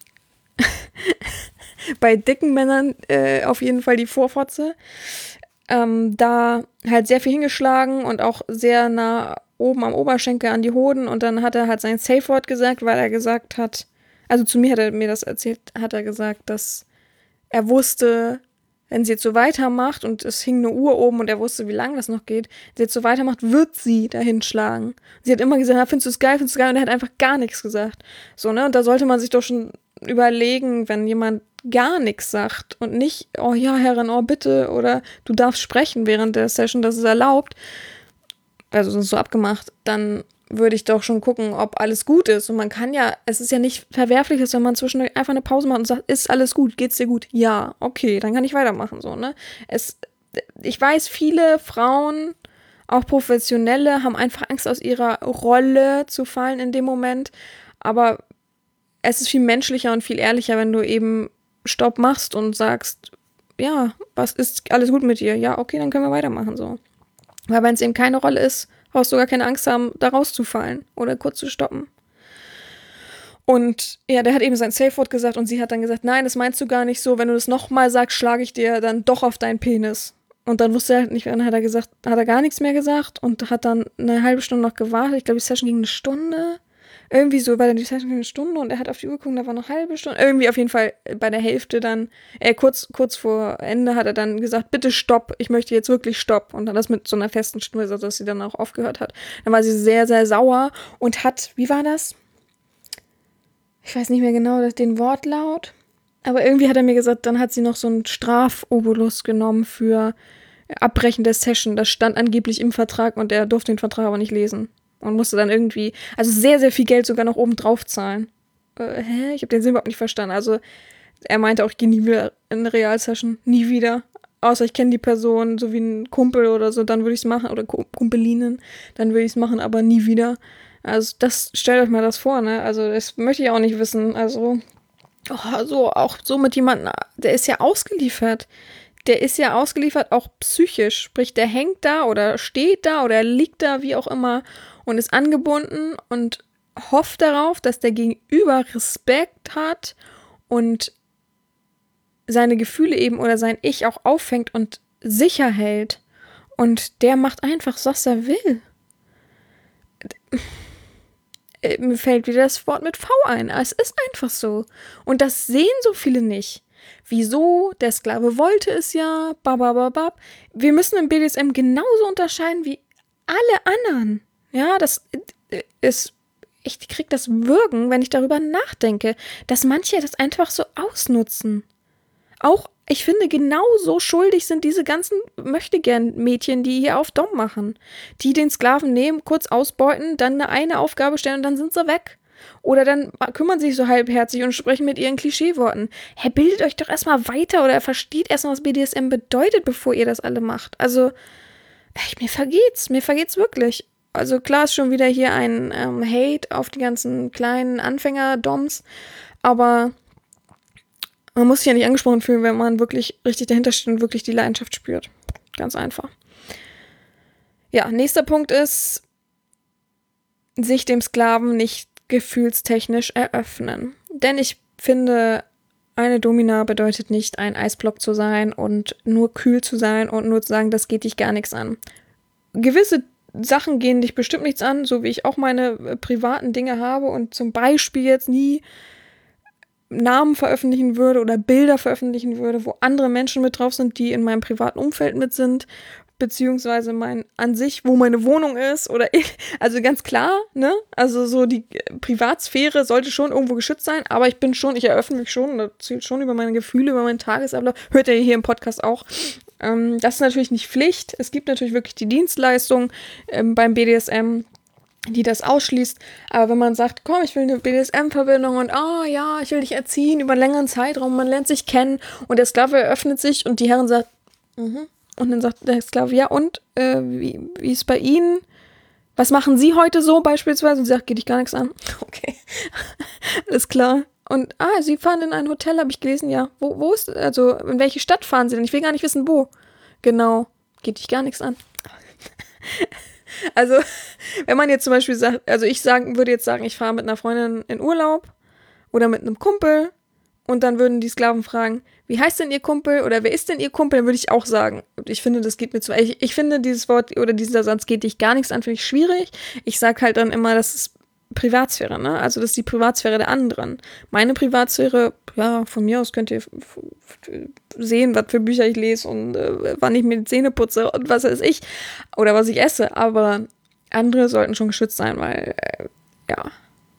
Bei dicken Männern auf jeden Fall die Vorfotze. Da halt sehr viel hingeschlagen und auch sehr nah oben am Oberschenkel an die Hoden und dann hat er halt sein Safe Word gesagt, weil er gesagt hat, also zu mir hat er mir das erzählt, hat er gesagt, dass er wusste, wenn sie jetzt so weitermacht und es hing eine Uhr oben und er wusste, wie lange das noch geht, wenn sie jetzt so weitermacht, wird sie dahin schlagen. Sie hat immer gesagt, ja, findest du es geil, findest du es geil und er hat einfach gar nichts gesagt. So, ne, und da sollte man sich doch schon überlegen, wenn jemand gar nichts sagt und nicht, oh ja, Herrin, oh bitte, oder du darfst sprechen während der Session, das ist erlaubt, also das ist so abgemacht, dann würde ich doch schon gucken, ob alles gut ist. Und man kann ja, es ist ja nicht verwerflich, wenn man zwischendurch einfach eine Pause macht und sagt, ist alles gut, geht's dir gut? Ja, okay, dann kann ich weitermachen, so, ne? Ich weiß, viele Frauen, auch Professionelle, haben einfach Angst, aus ihrer Rolle zu fallen in dem Moment, aber es ist viel menschlicher und viel ehrlicher, wenn du eben Stopp machst und sagst, ja, was ist alles gut mit dir? Ja, okay, dann können wir weitermachen, so. Weil wenn es eben keine Rolle ist, brauchst du gar keine Angst haben, da rauszufallen oder kurz zu stoppen. Und ja, der hat eben sein Safe Word gesagt und sie hat dann gesagt, nein, das meinst du gar nicht so, wenn du das nochmal sagst, schlage ich dir dann doch auf deinen Penis. Und dann wusste er halt nicht, dann hat er gar nichts mehr gesagt und hat dann eine halbe Stunde noch gewartet. Ich glaube, die Session ging eine Stunde. Irgendwie so, weil die Session ging eine Stunde und er hat auf die Uhr geguckt, da war noch eine halbe Stunde. Irgendwie auf jeden Fall bei der Hälfte dann, kurz vor Ende hat er dann gesagt, bitte stopp, ich möchte jetzt wirklich stopp. Und dann das mit so einer festen Stimme, dass sie dann auch aufgehört hat. Dann war sie sehr, sehr sauer und hat, wie war das? Ich weiß nicht mehr genau den Wortlaut, aber irgendwie hat er mir gesagt, dann hat sie noch so einen Strafobolus genommen für Abbrechen der Session. Das stand angeblich im Vertrag und er durfte den Vertrag aber nicht lesen. Und musste dann irgendwie, also sehr, sehr viel Geld sogar noch oben drauf zahlen. Ich habe den Sinn überhaupt nicht verstanden. Also er meinte auch, ich gehe nie wieder in eine Realsession. Nie wieder. Außer ich kenne die Person, so wie ein Kumpel oder so, dann würde ich es machen. Oder Kumpelinen, dann würde ich es machen, aber nie wieder. Also das, stellt euch mal das vor, ne? Also das möchte ich auch nicht wissen. Also auch so mit jemandem, der ist ja ausgeliefert. Der ist ja ausgeliefert, auch psychisch. Sprich, der hängt da oder steht da oder liegt da, wie auch immer, und ist angebunden und hofft darauf, dass der Gegenüber Respekt hat und seine Gefühle eben oder sein Ich auch auffängt und sicher hält. Und der macht einfach, was er will. Mir fällt wieder das Wort mit V ein. Es ist einfach so. Und das sehen so viele nicht. Wieso? Der Sklave wollte es ja. Babababab. Wir müssen im BDSM genauso unterscheiden wie alle anderen. Ja, das ist. Ich krieg das Würgen, wenn ich darüber nachdenke, dass manche das einfach so ausnutzen. Auch, ich finde, genauso schuldig sind diese ganzen Möchtegern-Mädchen, die hier auf Dom machen. Die den Sklaven nehmen, kurz ausbeuten, dann eine Aufgabe stellen und dann sind sie weg. Oder dann kümmern sich so halbherzig und sprechen mit ihren Klischeeworten. Bildet euch doch erstmal weiter oder versteht erstmal, was BDSM bedeutet, bevor ihr das alle macht. Also, mir vergeht's wirklich. Also klar ist schon wieder hier ein Hate auf die ganzen kleinen Anfänger-Doms, aber man muss sich ja nicht angesprochen fühlen, wenn man wirklich richtig dahinter steht und wirklich die Leidenschaft spürt. Ganz einfach. Ja, nächster Punkt ist, sich dem Sklaven nicht gefühlstechnisch eröffnen. Denn ich finde, eine Domina bedeutet nicht, ein Eisblock zu sein und nur kühl zu sein und nur zu sagen, das geht dich gar nichts an. Gewisse Sachen gehen dich bestimmt nichts an, so wie ich auch meine privaten Dinge habe und zum Beispiel jetzt nie Namen veröffentlichen würde oder Bilder veröffentlichen würde, wo andere Menschen mit drauf sind, die in meinem privaten Umfeld mit sind, beziehungsweise wo meine Wohnung ist oder also ganz klar, ne? Also so die Privatsphäre sollte schon irgendwo geschützt sein, aber ich eröffne mich schon, erzähle schon über meine Gefühle, über meinen Tagesablauf, hört ihr hier im Podcast auch. Das ist natürlich nicht Pflicht, es gibt natürlich wirklich die Dienstleistung beim BDSM, die das ausschließt, aber wenn man sagt, komm, ich will eine BDSM-Verbindung und ja, ich will dich erziehen über einen längeren Zeitraum, man lernt sich kennen und der Sklave eröffnet sich und die Herrin sagt, und dann sagt der Sklave, ja und, wie ist bei Ihnen? Was machen Sie heute so beispielsweise? Und sie sagt, geht dich gar nichts an. Okay, alles klar. Und, Sie fahren in ein Hotel, habe ich gelesen, ja. Wo ist, also in welche Stadt fahren Sie denn? Ich will gar nicht wissen, wo. Genau, geht dich gar nichts an. Also, wenn man jetzt zum Beispiel sagt, also würde jetzt sagen, ich fahre mit einer Freundin in Urlaub oder mit einem Kumpel und dann würden die Sklaven fragen, wie heißt denn ihr Kumpel oder wer ist denn ihr Kumpel, dann würde ich auch sagen, ich finde, das geht mir zu, ich finde dieses Wort oder dieser Satz geht dich gar nichts an, finde ich schwierig. Ich sage halt dann immer, das ist Privatsphäre, ne? Also das ist die Privatsphäre der anderen. Meine Privatsphäre, ja, von mir aus könnt ihr sehen, was für Bücher ich lese und wann ich mir die Zähne putze und was weiß ich oder was ich esse, aber andere sollten schon geschützt sein, weil, ja,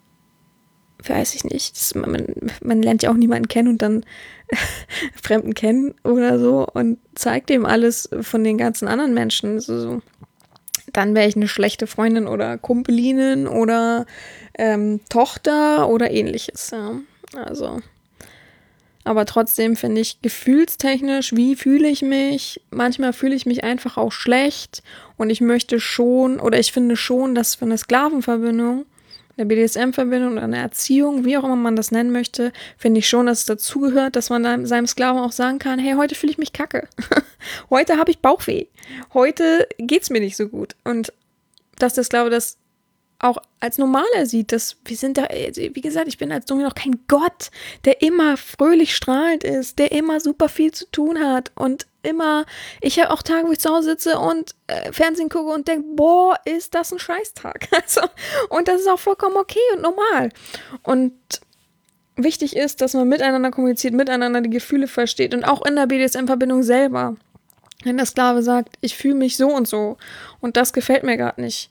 weiß ich nicht, man lernt ja auch niemanden kennen und dann Fremden kennen oder so und zeigt dem alles von den ganzen anderen Menschen, so. Dann wäre ich eine schlechte Freundin oder Kumpelinin oder Tochter oder ähnliches, ja. Also, aber trotzdem finde ich gefühlstechnisch, wie fühle ich mich? Manchmal fühle ich mich einfach auch schlecht und ich finde schon, dass für eine Sklavenverbindung, eine BDSM-Verbindung oder eine Erziehung, wie auch immer man das nennen möchte, finde ich schon, dass es dazugehört, dass man seinem Sklaven auch sagen kann, hey, heute fühle ich mich kacke. Heute habe ich Bauchweh. Heute geht's mir nicht so gut. Und dass der Sklave das auch als normal sieht, dass wir sind da, wie gesagt, ich bin als Domi noch kein Gott, der immer fröhlich strahlend ist, der immer super viel zu tun hat und immer, ich habe auch Tage, wo ich zu Hause sitze und Fernsehen gucke und denke, boah, ist das ein Scheißtag. Also, und das ist auch vollkommen okay und normal. Und wichtig ist, dass man miteinander kommuniziert, miteinander die Gefühle versteht und auch in der BDSM-Verbindung selber. Wenn der Sklave sagt, ich fühle mich so und das gefällt mir gerade nicht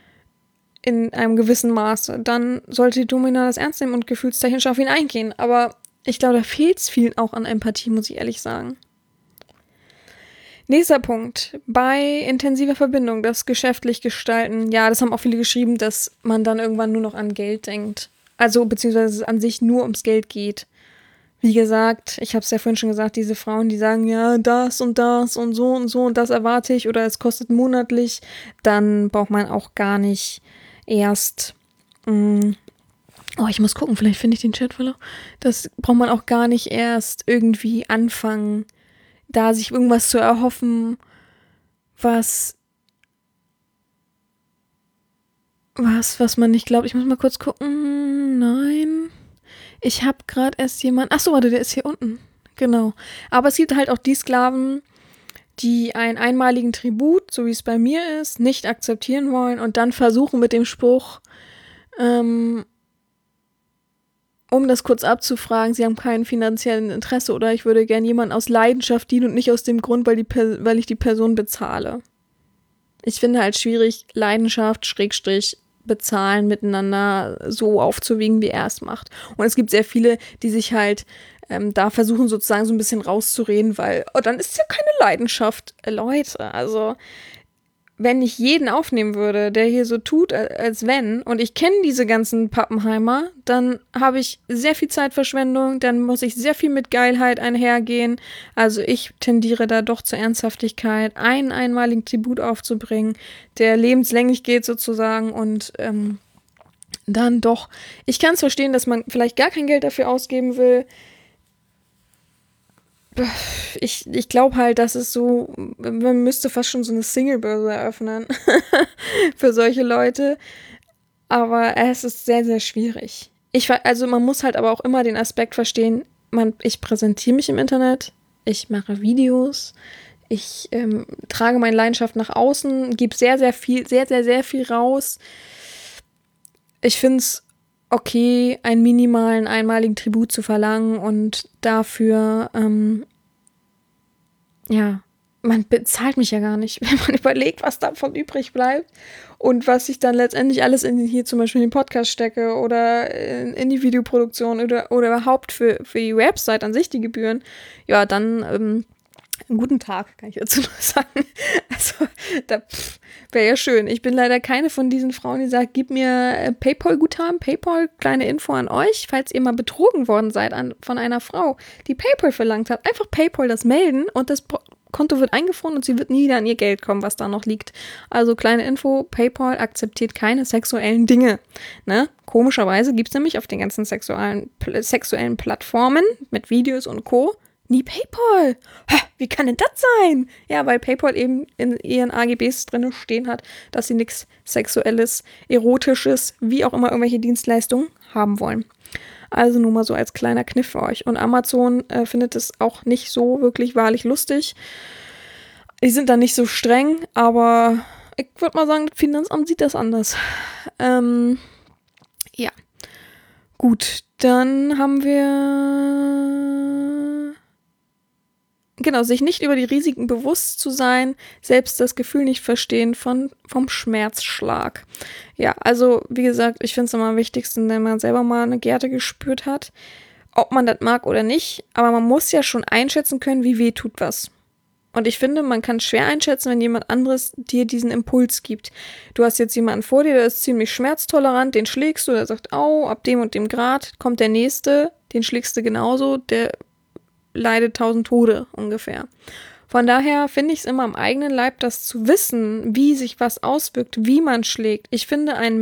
in einem gewissen Maße, dann sollte die Domina das ernst nehmen und gefühlstechnisch auf ihn eingehen. Aber ich glaube, da fehlt es vielen auch an Empathie, muss ich ehrlich sagen. Nächster Punkt. Bei intensiver Verbindung, das geschäftlich gestalten. Ja, das haben auch viele geschrieben, dass man dann irgendwann nur noch an Geld denkt. Also, beziehungsweise es an sich nur ums Geld geht. Wie gesagt, ich habe es ja vorhin schon gesagt, diese Frauen, die sagen, ja, das und so und das erwarte ich oder es kostet monatlich, dann braucht man auch gar nicht erst, ich muss gucken, vielleicht finde ich den Chatfollow. Das braucht man auch gar nicht erst irgendwie anfangen, da sich irgendwas zu erhoffen, was man nicht glaubt. Ich muss mal kurz gucken. Nein. Ich habe gerade erst jemanden. Achso, warte, der ist hier unten. Genau. Aber es gibt halt auch die Sklaven, die einen einmaligen Tribut, so wie es bei mir ist, nicht akzeptieren wollen und dann versuchen mit dem Spruch, um das kurz abzufragen, sie haben kein finanzielles Interesse oder ich würde gern jemanden aus Leidenschaft dienen und nicht aus dem Grund, weil ich die Person bezahle. Ich finde halt schwierig, Leidenschaft, Schrägstrich, bezahlen miteinander so aufzuwiegen, wie er es macht. Und es gibt sehr viele, die sich halt da versuchen sozusagen so ein bisschen rauszureden, weil dann ist es ja keine Leidenschaft. Leute, also wenn ich jeden aufnehmen würde, der hier so tut, als wenn, und ich kenne diese ganzen Pappenheimer, dann habe ich sehr viel Zeitverschwendung, dann muss ich sehr viel mit Geilheit einhergehen. Also ich tendiere da doch zur Ernsthaftigkeit, einen einmaligen Tribut aufzubringen, der lebenslänglich geht sozusagen und dann doch, ich kann es verstehen, dass man vielleicht gar kein Geld dafür ausgeben will. Ich glaube halt, dass es so, man müsste fast schon so eine Single-Börse eröffnen für solche Leute. Aber es ist sehr, sehr schwierig. Also man muss halt aber auch immer den Aspekt verstehen, ich präsentiere mich im Internet, ich mache Videos, ich trage meine Leidenschaft nach außen, gebe sehr, sehr viel raus. Ich finde es okay, einen minimalen, einmaligen Tribut zu verlangen und dafür, man bezahlt mich ja gar nicht, wenn man überlegt, was davon übrig bleibt und was ich dann letztendlich alles hier zum Beispiel in den Podcast stecke oder in die Videoproduktion oder überhaupt für die Website an sich die Gebühren, ja, dann einen guten Tag, kann ich dazu nur sagen. Also, da wäre ja schön. Ich bin leider keine von diesen Frauen, die sagt, gib mir PayPal-Guthaben, PayPal, kleine Info an euch, falls ihr mal betrogen worden seid von einer Frau, die PayPal verlangt hat. Einfach PayPal das melden und das Konto wird eingefroren und sie wird nie wieder an ihr Geld kommen, was da noch liegt. Also kleine Info, PayPal akzeptiert keine sexuellen Dinge. Ne? Komischerweise gibt es nämlich auf den ganzen sexuellen Plattformen mit Videos und Co. nie PayPal. Wie kann denn das sein? Ja, weil PayPal eben in ihren AGBs drin stehen hat, dass sie nichts Sexuelles, Erotisches, wie auch immer irgendwelche Dienstleistungen haben wollen. Also nur mal so als kleiner Kniff für euch. Und Amazon findet es auch nicht so wirklich wahrlich lustig. Die sind da nicht so streng, aber ich würde mal sagen, das Finanzamt sieht das anders. Ja. Gut, dann haben wir... Genau, sich nicht über die Risiken bewusst zu sein, selbst das Gefühl nicht verstehen vom Schmerzschlag. Ja, also wie gesagt, ich finde es immer am wichtigsten, wenn man selber mal eine Gerte gespürt hat, ob man das mag oder nicht, aber man muss ja schon einschätzen können, wie weh tut was. Und ich finde, man kann schwer einschätzen, wenn jemand anderes dir diesen Impuls gibt. Du hast jetzt jemanden vor dir, der ist ziemlich schmerztolerant, den schlägst du, der sagt, au, ab dem und dem Grad kommt der Nächste, den schlägst du genauso, der leidet 1000 Tode ungefähr. Von daher finde ich es immer am eigenen Leib, das zu wissen, wie sich was auswirkt, wie man schlägt. Ich finde, ein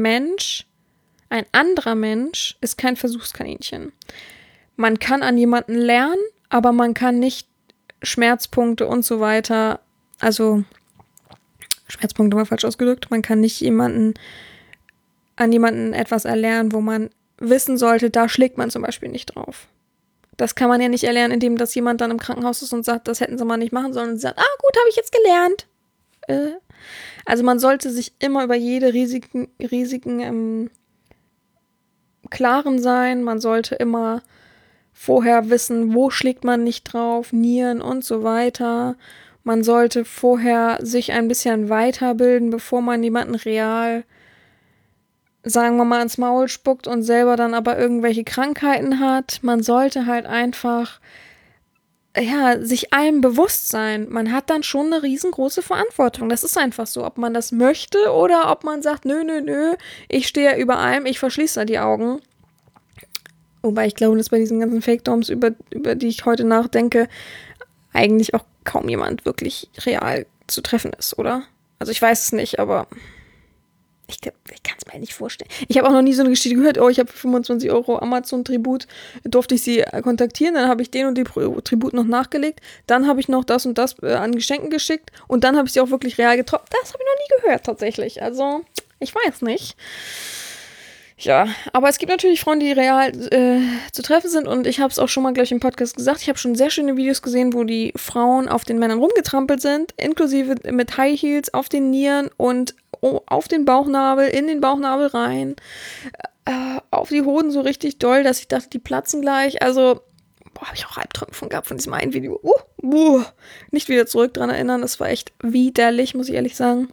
anderer Mensch, ist kein Versuchskaninchen. Man kann an jemanden lernen, aber man kann nicht Schmerzpunkte und so weiter, also Schmerzpunkte war falsch ausgedrückt, man kann nicht an jemanden etwas erlernen, wo man wissen sollte, da schlägt man zum Beispiel nicht drauf. Das kann man ja nicht erlernen, indem dass jemand dann im Krankenhaus ist und sagt, das hätten sie mal nicht machen sollen und sie sagt, gut, habe ich jetzt gelernt. Also man sollte sich immer über jede Risiken im Klaren sein. Man sollte immer vorher wissen, wo schlägt man nicht drauf, Nieren und so weiter. Man sollte vorher sich ein bisschen weiterbilden, bevor man jemanden real, sagen wir mal, ins Maul spuckt und selber dann aber irgendwelche Krankheiten hat. Man sollte halt einfach, sich allem bewusst sein. Man hat dann schon eine riesengroße Verantwortung. Das ist einfach so, ob man das möchte oder ob man sagt, nö, ich stehe ja über allem, ich verschließe da die Augen. Wobei ich glaube, dass bei diesen ganzen Fake-Doms, über die ich heute nachdenke, eigentlich auch kaum jemand wirklich real zu treffen ist, oder? Also ich weiß es nicht, aber ich kann es mir nicht vorstellen. Ich habe auch noch nie so eine Geschichte gehört, ich habe für 25 € Amazon-Tribut, durfte ich sie kontaktieren, dann habe ich den und die Tribut noch nachgelegt, dann habe ich noch das und das an Geschenken geschickt und dann habe ich sie auch wirklich real getroffen. Das habe ich noch nie gehört tatsächlich, also ich weiß nicht. Ja, aber es gibt natürlich Frauen, die real zu treffen sind und ich habe es auch schon mal gleich im Podcast gesagt, ich habe schon sehr schöne Videos gesehen, wo die Frauen auf den Männern rumgetrampelt sind, inklusive mit High Heels auf den Nieren und auf den Bauchnabel, in den Bauchnabel rein, auf die Hoden so richtig doll, dass ich dachte, die platzen gleich. Also, habe ich auch Albträume von gehabt von diesem einen Video. Nicht wieder zurück dran erinnern, das war echt widerlich, muss ich ehrlich sagen.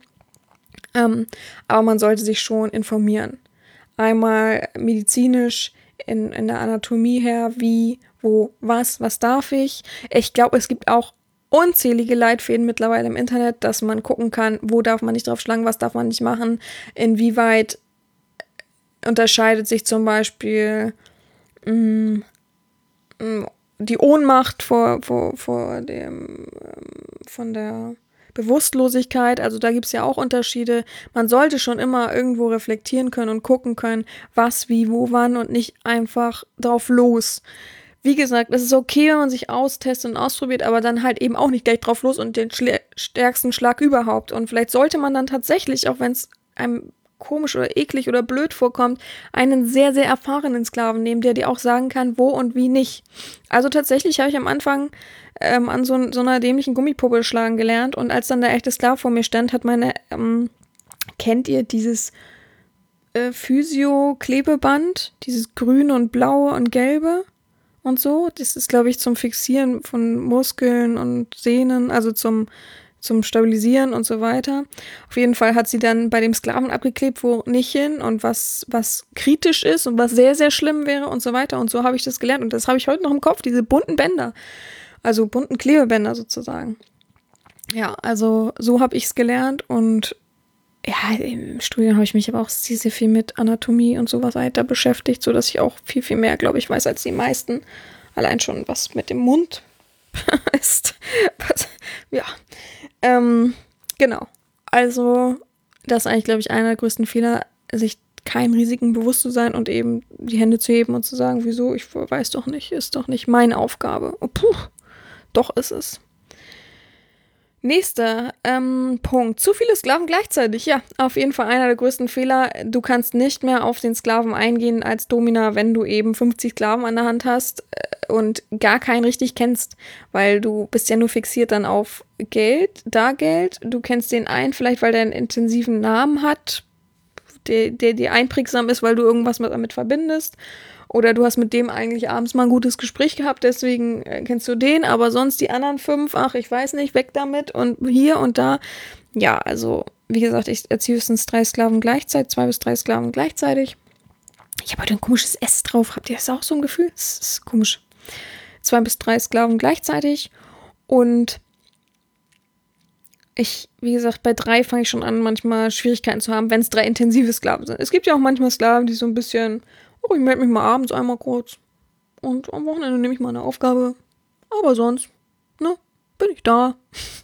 Aber man sollte sich schon informieren. Einmal medizinisch, in der Anatomie her, wie, wo, was darf ich. Ich glaube, es gibt auch unzählige Leitfäden mittlerweile im Internet, dass man gucken kann, wo darf man nicht drauf schlagen, was darf man nicht machen, inwieweit unterscheidet sich zum Beispiel die Ohnmacht von der Bewusstlosigkeit, also da gibt es ja auch Unterschiede. Man sollte schon immer irgendwo reflektieren können und gucken können, was, wie, wo, wann und nicht einfach drauf los. Wie gesagt, es ist okay, wenn man sich austestet und ausprobiert, aber dann halt eben auch nicht gleich drauf los und den stärksten Schlag überhaupt. Und vielleicht sollte man dann tatsächlich, auch wenn es einem komisch oder eklig oder blöd vorkommt, einen sehr, sehr erfahrenen Sklaven nehmen, der dir auch sagen kann, wo und wie nicht. Also tatsächlich habe ich am Anfang an so einer dämlichen Gummipuppe schlagen gelernt und als dann der echte Sklave vor mir stand, hat kennt ihr dieses Physio-Klebeband, dieses grüne und blaue und gelbe und so. Das ist, glaube ich, zum Fixieren von Muskeln und Sehnen, also zum Stabilisieren und so weiter. Auf jeden Fall hat sie dann bei dem Sklaven abgeklebt, wo nicht hin und was kritisch ist und was sehr, sehr schlimm wäre und so weiter. Und so habe ich das gelernt. Und das habe ich heute noch im Kopf, diese bunten Bänder. Also bunten Klebebänder sozusagen. Ja, also so habe ich es gelernt und ja, im Studium habe ich mich aber auch sehr, sehr viel mit Anatomie und sowas weiter beschäftigt, sodass ich auch viel, viel mehr, glaube ich, weiß als die meisten. Allein schon, was mit dem Mund ist. Ja, genau. Also, das ist eigentlich, glaube ich, einer der größten Fehler, sich keinen Risiken bewusst zu sein und eben die Hände zu heben und zu sagen, wieso, ich weiß doch nicht, ist doch nicht meine Aufgabe. Oh, puh, doch ist es. Nächster Punkt. Zu viele Sklaven gleichzeitig. Ja, auf jeden Fall einer der größten Fehler. Du kannst nicht mehr auf den Sklaven eingehen als Domina, wenn du eben 50 Sklaven an der Hand hast und gar keinen richtig kennst, weil du bist ja nur fixiert dann auf Geld. Du kennst den einen vielleicht, weil der einen intensiven Namen hat, der dir einprägsam ist, weil du irgendwas damit verbindest. Oder du hast mit dem eigentlich abends mal ein gutes Gespräch gehabt, deswegen kennst du den, aber sonst die anderen 5, ach, ich weiß nicht, weg damit und hier und da. Ja, also, wie gesagt, ich erziehe höchstens 2 bis 3 Sklaven gleichzeitig. Ich habe heute ein komisches S drauf. Habt ihr das auch so ein Gefühl? Das ist komisch. 2 bis 3 Sklaven gleichzeitig und wie gesagt, bei 3 fange ich schon an, manchmal Schwierigkeiten zu haben, wenn es 3 intensive Sklaven sind. Es gibt ja auch manchmal Sklaven, die so ein bisschen, oh, ich melde mich mal abends einmal kurz und am Wochenende nehme ich mal eine Aufgabe. Aber sonst, ne, bin ich da.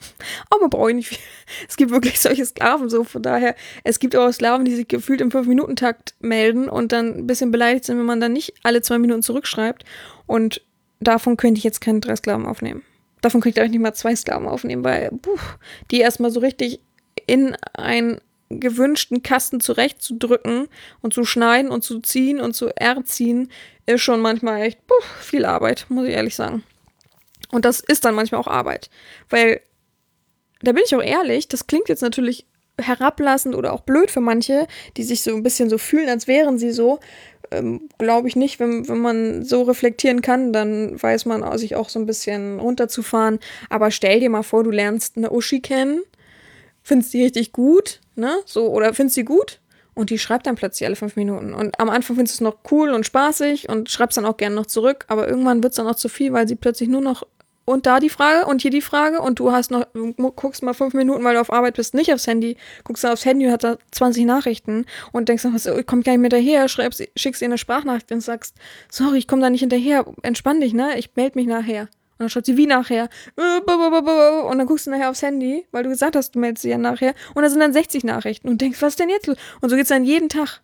Aber brauche ich nicht viel. Es gibt wirklich solche Sklaven so, von daher, es gibt auch Sklaven, die sich gefühlt im 5-Minuten-Takt melden und dann ein bisschen beleidigt sind, wenn man dann nicht alle 2 Minuten zurückschreibt. Und davon könnte ich jetzt keine 3 Sklaven aufnehmen. Davon könnte ich eigentlich nicht mal 2 Sklaven aufnehmen, weil die erstmal so richtig in einen gewünschten Kasten zurechtzudrücken und zu schneiden und zu ziehen und zu erziehen, ist schon manchmal echt viel Arbeit, muss ich ehrlich sagen. Und das ist dann manchmal auch Arbeit, weil, da bin ich auch ehrlich, das klingt jetzt natürlich herablassend oder auch blöd für manche, die sich so ein bisschen so fühlen, als wären sie so. Glaube ich nicht, wenn man so reflektieren kann, dann weiß man sich auch so ein bisschen runterzufahren. Aber stell dir mal vor, du lernst eine Uschi kennen, findest die richtig gut, ne? So, oder findest sie gut und die schreibt dann plötzlich alle 5 Minuten. Und am Anfang findest du es noch cool und spaßig und schreibst dann auch gerne noch zurück, aber irgendwann wird es dann auch zu viel, weil sie plötzlich nur noch und da die Frage und hier die Frage und du guckst mal 5 Minuten, weil du auf Arbeit bist, nicht aufs Handy, guckst dann aufs Handy und hat da 20 Nachrichten und denkst noch, ich komme gar nicht mehr hinterher, schickst ihr eine Sprachnachricht und sagst, sorry, ich komme da nicht hinterher, entspann dich, ne, ich melde mich nachher. Und dann schaut sie, wie nachher? Und dann guckst du nachher aufs Handy, weil du gesagt hast, du meldest sie ja nachher und da sind dann 60 Nachrichten und denkst, was ist denn jetzt los? Und so geht's dann jeden Tag.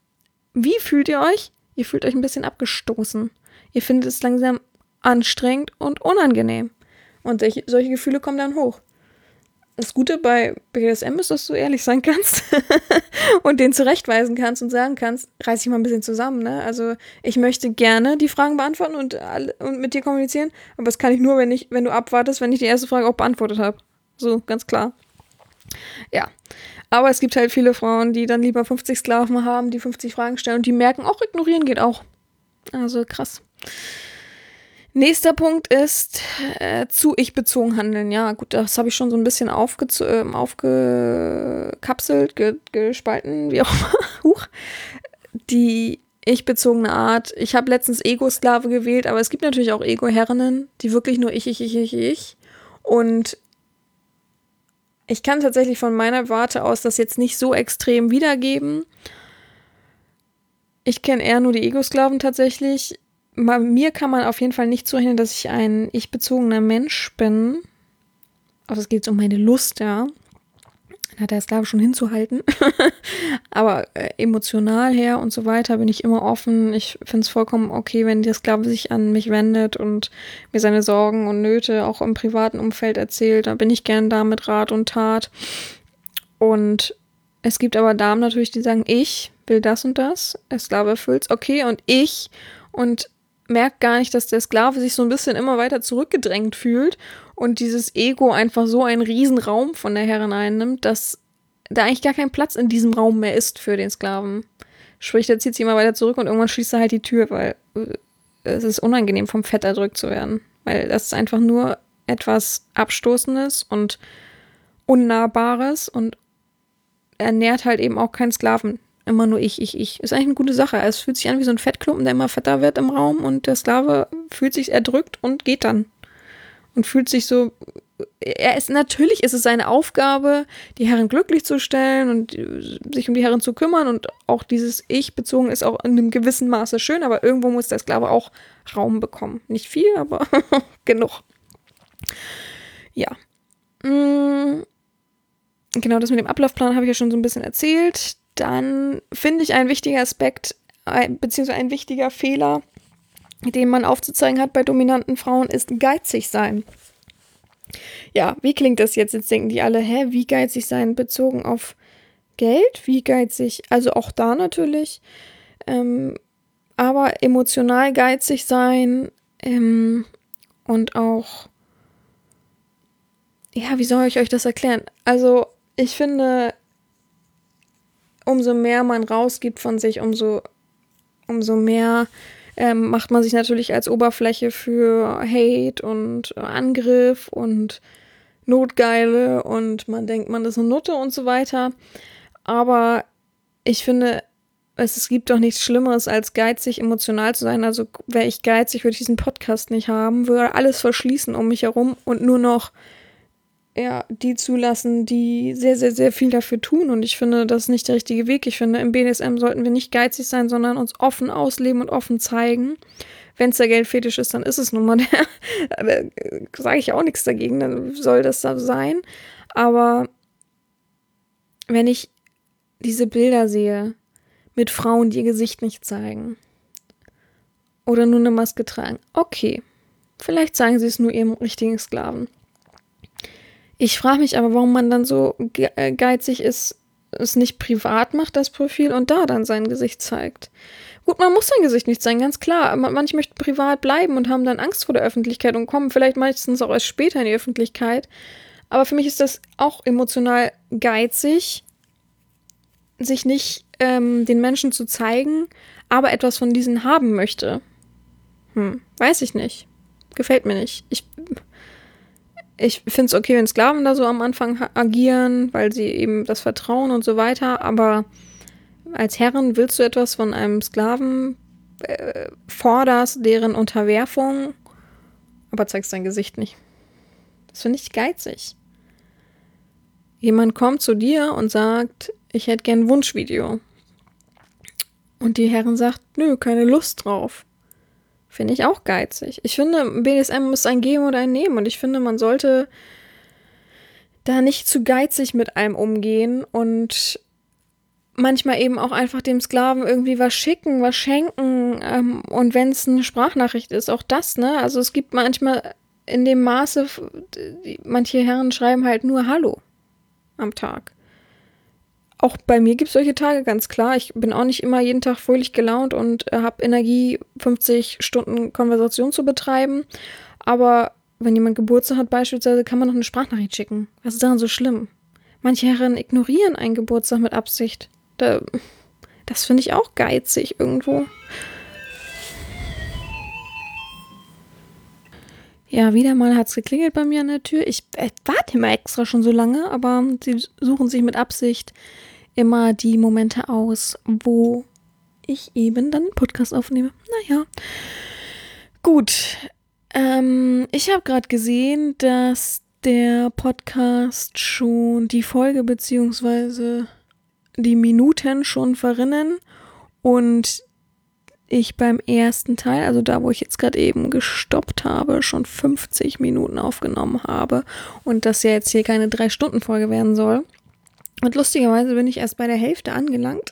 Wie fühlt ihr euch? Ihr fühlt euch ein bisschen abgestoßen. Ihr findet es langsam anstrengend und unangenehm. Und solche Gefühle kommen dann hoch. Das Gute bei BDSM ist, dass du ehrlich sein kannst und den zurechtweisen kannst und sagen kannst, reiß dich mal ein bisschen zusammen, ne? Also ich möchte gerne die Fragen beantworten und mit dir kommunizieren, aber das kann ich nur, wenn du abwartest, wenn ich die erste Frage auch beantwortet habe. So, ganz klar. Ja. Aber es gibt halt viele Frauen, die dann lieber 50 Sklaven haben, die 50 Fragen stellen und die merken, auch ignorieren geht auch. Also krass. Nächster Punkt ist zu ich-bezogen handeln. Ja, gut, das habe ich schon so ein bisschen aufgekapselt, gespalten, wie auch immer. Die ich-bezogene Art. Ich habe letztens Ego-Sklave gewählt, aber es gibt natürlich auch Ego-Herrinnen, die wirklich nur ich. Und ich kann tatsächlich von meiner Warte aus das jetzt nicht so extrem wiedergeben. Ich kenne eher nur die Ego-Sklaven tatsächlich. Bei mir kann man auf jeden Fall nicht zuhören, dass ich ein ich-bezogener Mensch bin. Also es geht um meine Lust, ja. Dann hat der Sklave schon hinzuhalten. Aber emotional her und so weiter bin ich immer offen. Ich finde es vollkommen okay, wenn der Sklave sich an mich wendet und mir seine Sorgen und Nöte auch im privaten Umfeld erzählt. Da bin ich gern da mit Rat und Tat. Und es gibt aber Damen natürlich, die sagen, ich will das und das. Der Sklave erfüllt's, okay, und merkt gar nicht, dass der Sklave sich so ein bisschen immer weiter zurückgedrängt fühlt und dieses Ego einfach so einen riesen Raum von der Herrin einnimmt, dass da eigentlich gar kein Platz in diesem Raum mehr ist für den Sklaven. Sprich, der zieht sich immer weiter zurück und irgendwann schließt er halt die Tür, weil es ist unangenehm, vom Fett erdrückt zu werden. Weil das ist einfach nur etwas Abstoßendes und Unnahbares und ernährt halt eben auch keinen Sklaven. Immer nur ich. Ist eigentlich eine gute Sache. Es fühlt sich an wie so ein Fettklumpen, der immer fetter wird im Raum und der Sklave fühlt sich erdrückt und geht dann. Und fühlt sich so, natürlich ist es seine Aufgabe, die Herren glücklich zu stellen und sich um die Herren zu kümmern und auch dieses Ich bezogen ist auch in einem gewissen Maße schön, aber irgendwo muss der Sklave auch Raum bekommen. Nicht viel, aber genug. Ja. Genau, das mit dem Ablaufplan habe ich ja schon so ein bisschen erzählt. Dann finde ich ein wichtiger Aspekt, beziehungsweise ein wichtiger Fehler, den man aufzuzeigen hat bei dominanten Frauen, ist geizig sein. Ja, wie klingt das jetzt? Jetzt denken die alle, wie geizig sein bezogen auf Geld? Wie geizig? Also auch da natürlich. Aber emotional geizig sein und auch, ja, wie soll ich euch das erklären? Also ich finde, umso mehr man rausgibt von sich, umso mehr macht man sich natürlich als Oberfläche für Hate und Angriff und Notgeile und man denkt, man ist eine Nutte und so weiter. Aber ich finde, es gibt doch nichts Schlimmeres, als geizig emotional zu sein. Also wäre ich geizig, würde ich diesen Podcast nicht haben, würde alles verschließen um mich herum und nur noch die zulassen, die sehr, sehr, sehr viel dafür tun. Und ich finde, das ist nicht der richtige Weg. Ich finde, im BDSM sollten wir nicht geizig sein, sondern uns offen ausleben und offen zeigen. Wenn es der Geldfetisch ist, dann ist es nun mal der. Sage ich auch nichts dagegen, dann soll das da sein. Aber wenn ich diese Bilder sehe mit Frauen, die ihr Gesicht nicht zeigen oder nur eine Maske tragen, okay, vielleicht zeigen sie es nur ihrem richtigen Sklaven. Ich frage mich aber, warum man dann so geizig ist, es nicht privat macht, das Profil, und da dann sein Gesicht zeigt. Gut, man muss sein Gesicht nicht zeigen, ganz klar. Manche möchten privat bleiben und haben dann Angst vor der Öffentlichkeit und kommen vielleicht meistens auch erst später in die Öffentlichkeit. Aber für mich ist das auch emotional geizig, sich nicht den Menschen zu zeigen, aber etwas von diesen haben möchte. Weiß ich nicht. Gefällt mir nicht. Ich finde es okay, wenn Sklaven da so am Anfang agieren, weil sie eben das Vertrauen und so weiter, aber als Herrin willst du etwas von einem Sklaven, forderst deren Unterwerfung, aber zeigst dein Gesicht nicht. Das finde ich geizig. Jemand kommt zu dir und sagt, ich hätte gern ein Wunschvideo. Und die Herrin sagt, nö, keine Lust drauf. Finde ich auch geizig. Ich finde, BDSM ist ein Geben oder ein Nehmen. Und ich finde, man sollte da nicht zu geizig mit einem umgehen und manchmal eben auch einfach dem Sklaven irgendwie was schicken, was schenken. Und wenn es eine Sprachnachricht ist, auch das, ne? Also es gibt manchmal in dem Maße, manche Herren schreiben halt nur Hallo am Tag. Auch bei mir gibt es solche Tage, ganz klar. Ich bin auch nicht immer jeden Tag fröhlich gelaunt und habe Energie, 50 Stunden Konversation zu betreiben. Aber wenn jemand Geburtstag hat beispielsweise, kann man noch eine Sprachnachricht schicken. Was ist daran so schlimm? Manche Herren ignorieren einen Geburtstag mit Absicht. Das finde ich auch geizig irgendwo. Ja, wieder mal hat es geklingelt bei mir an der Tür. Ich warte immer extra schon so lange, aber sie suchen sich mit Absicht immer die Momente aus, wo ich eben dann einen Podcast aufnehme. Naja. Gut. Ich habe gerade gesehen, dass der Podcast schon die Folge bzw. die Minuten schon verrinnen und ich beim ersten Teil, also da, wo ich jetzt gerade eben gestoppt habe, schon 50 Minuten aufgenommen habe und das ja jetzt hier keine 3-Stunden-Folge werden soll. Und lustigerweise bin ich erst bei der Hälfte angelangt.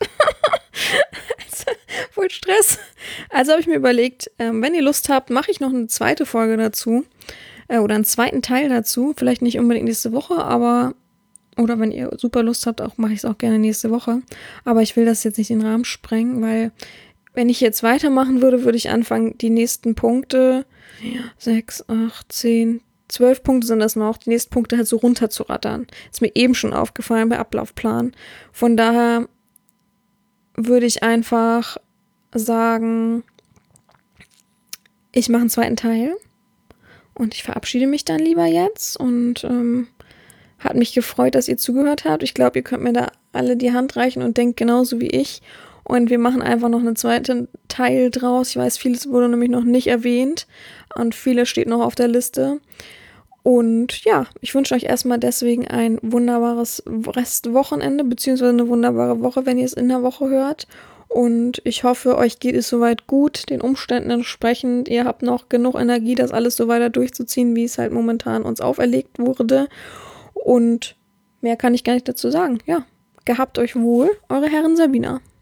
Voll Stress. Also habe ich mir überlegt, wenn ihr Lust habt, mache ich noch eine zweite Folge dazu oder einen zweiten Teil dazu. Vielleicht nicht unbedingt nächste Woche, aber oder wenn ihr super Lust habt, mache ich es auch gerne nächste Woche. Aber ich will das jetzt nicht den Rahmen sprengen, weil wenn ich jetzt weitermachen würde, würde ich anfangen, die nächsten Punkte, 6, 8, 10, 12 Punkte sind das noch, die nächsten Punkte halt so runterzurattern. Ist mir eben schon aufgefallen bei Ablaufplan. Von daher würde ich einfach sagen, ich mache einen zweiten Teil und ich verabschiede mich dann lieber jetzt und hat mich gefreut, dass ihr zugehört habt. Ich glaube, ihr könnt mir da alle die Hand reichen und denkt genauso wie ich. Und wir machen einfach noch einen zweiten Teil draus. Ich weiß, vieles wurde nämlich noch nicht erwähnt und vieles steht noch auf der Liste. Und ja, ich wünsche euch erstmal deswegen ein wunderbares Restwochenende, beziehungsweise eine wunderbare Woche, wenn ihr es in der Woche hört. Und ich hoffe, euch geht es soweit gut, den Umständen entsprechend. Ihr habt noch genug Energie, das alles so weiter durchzuziehen, wie es halt momentan uns auferlegt wurde. Und mehr kann ich gar nicht dazu sagen. Ja, gehabt euch wohl, eure Herrin Sabina.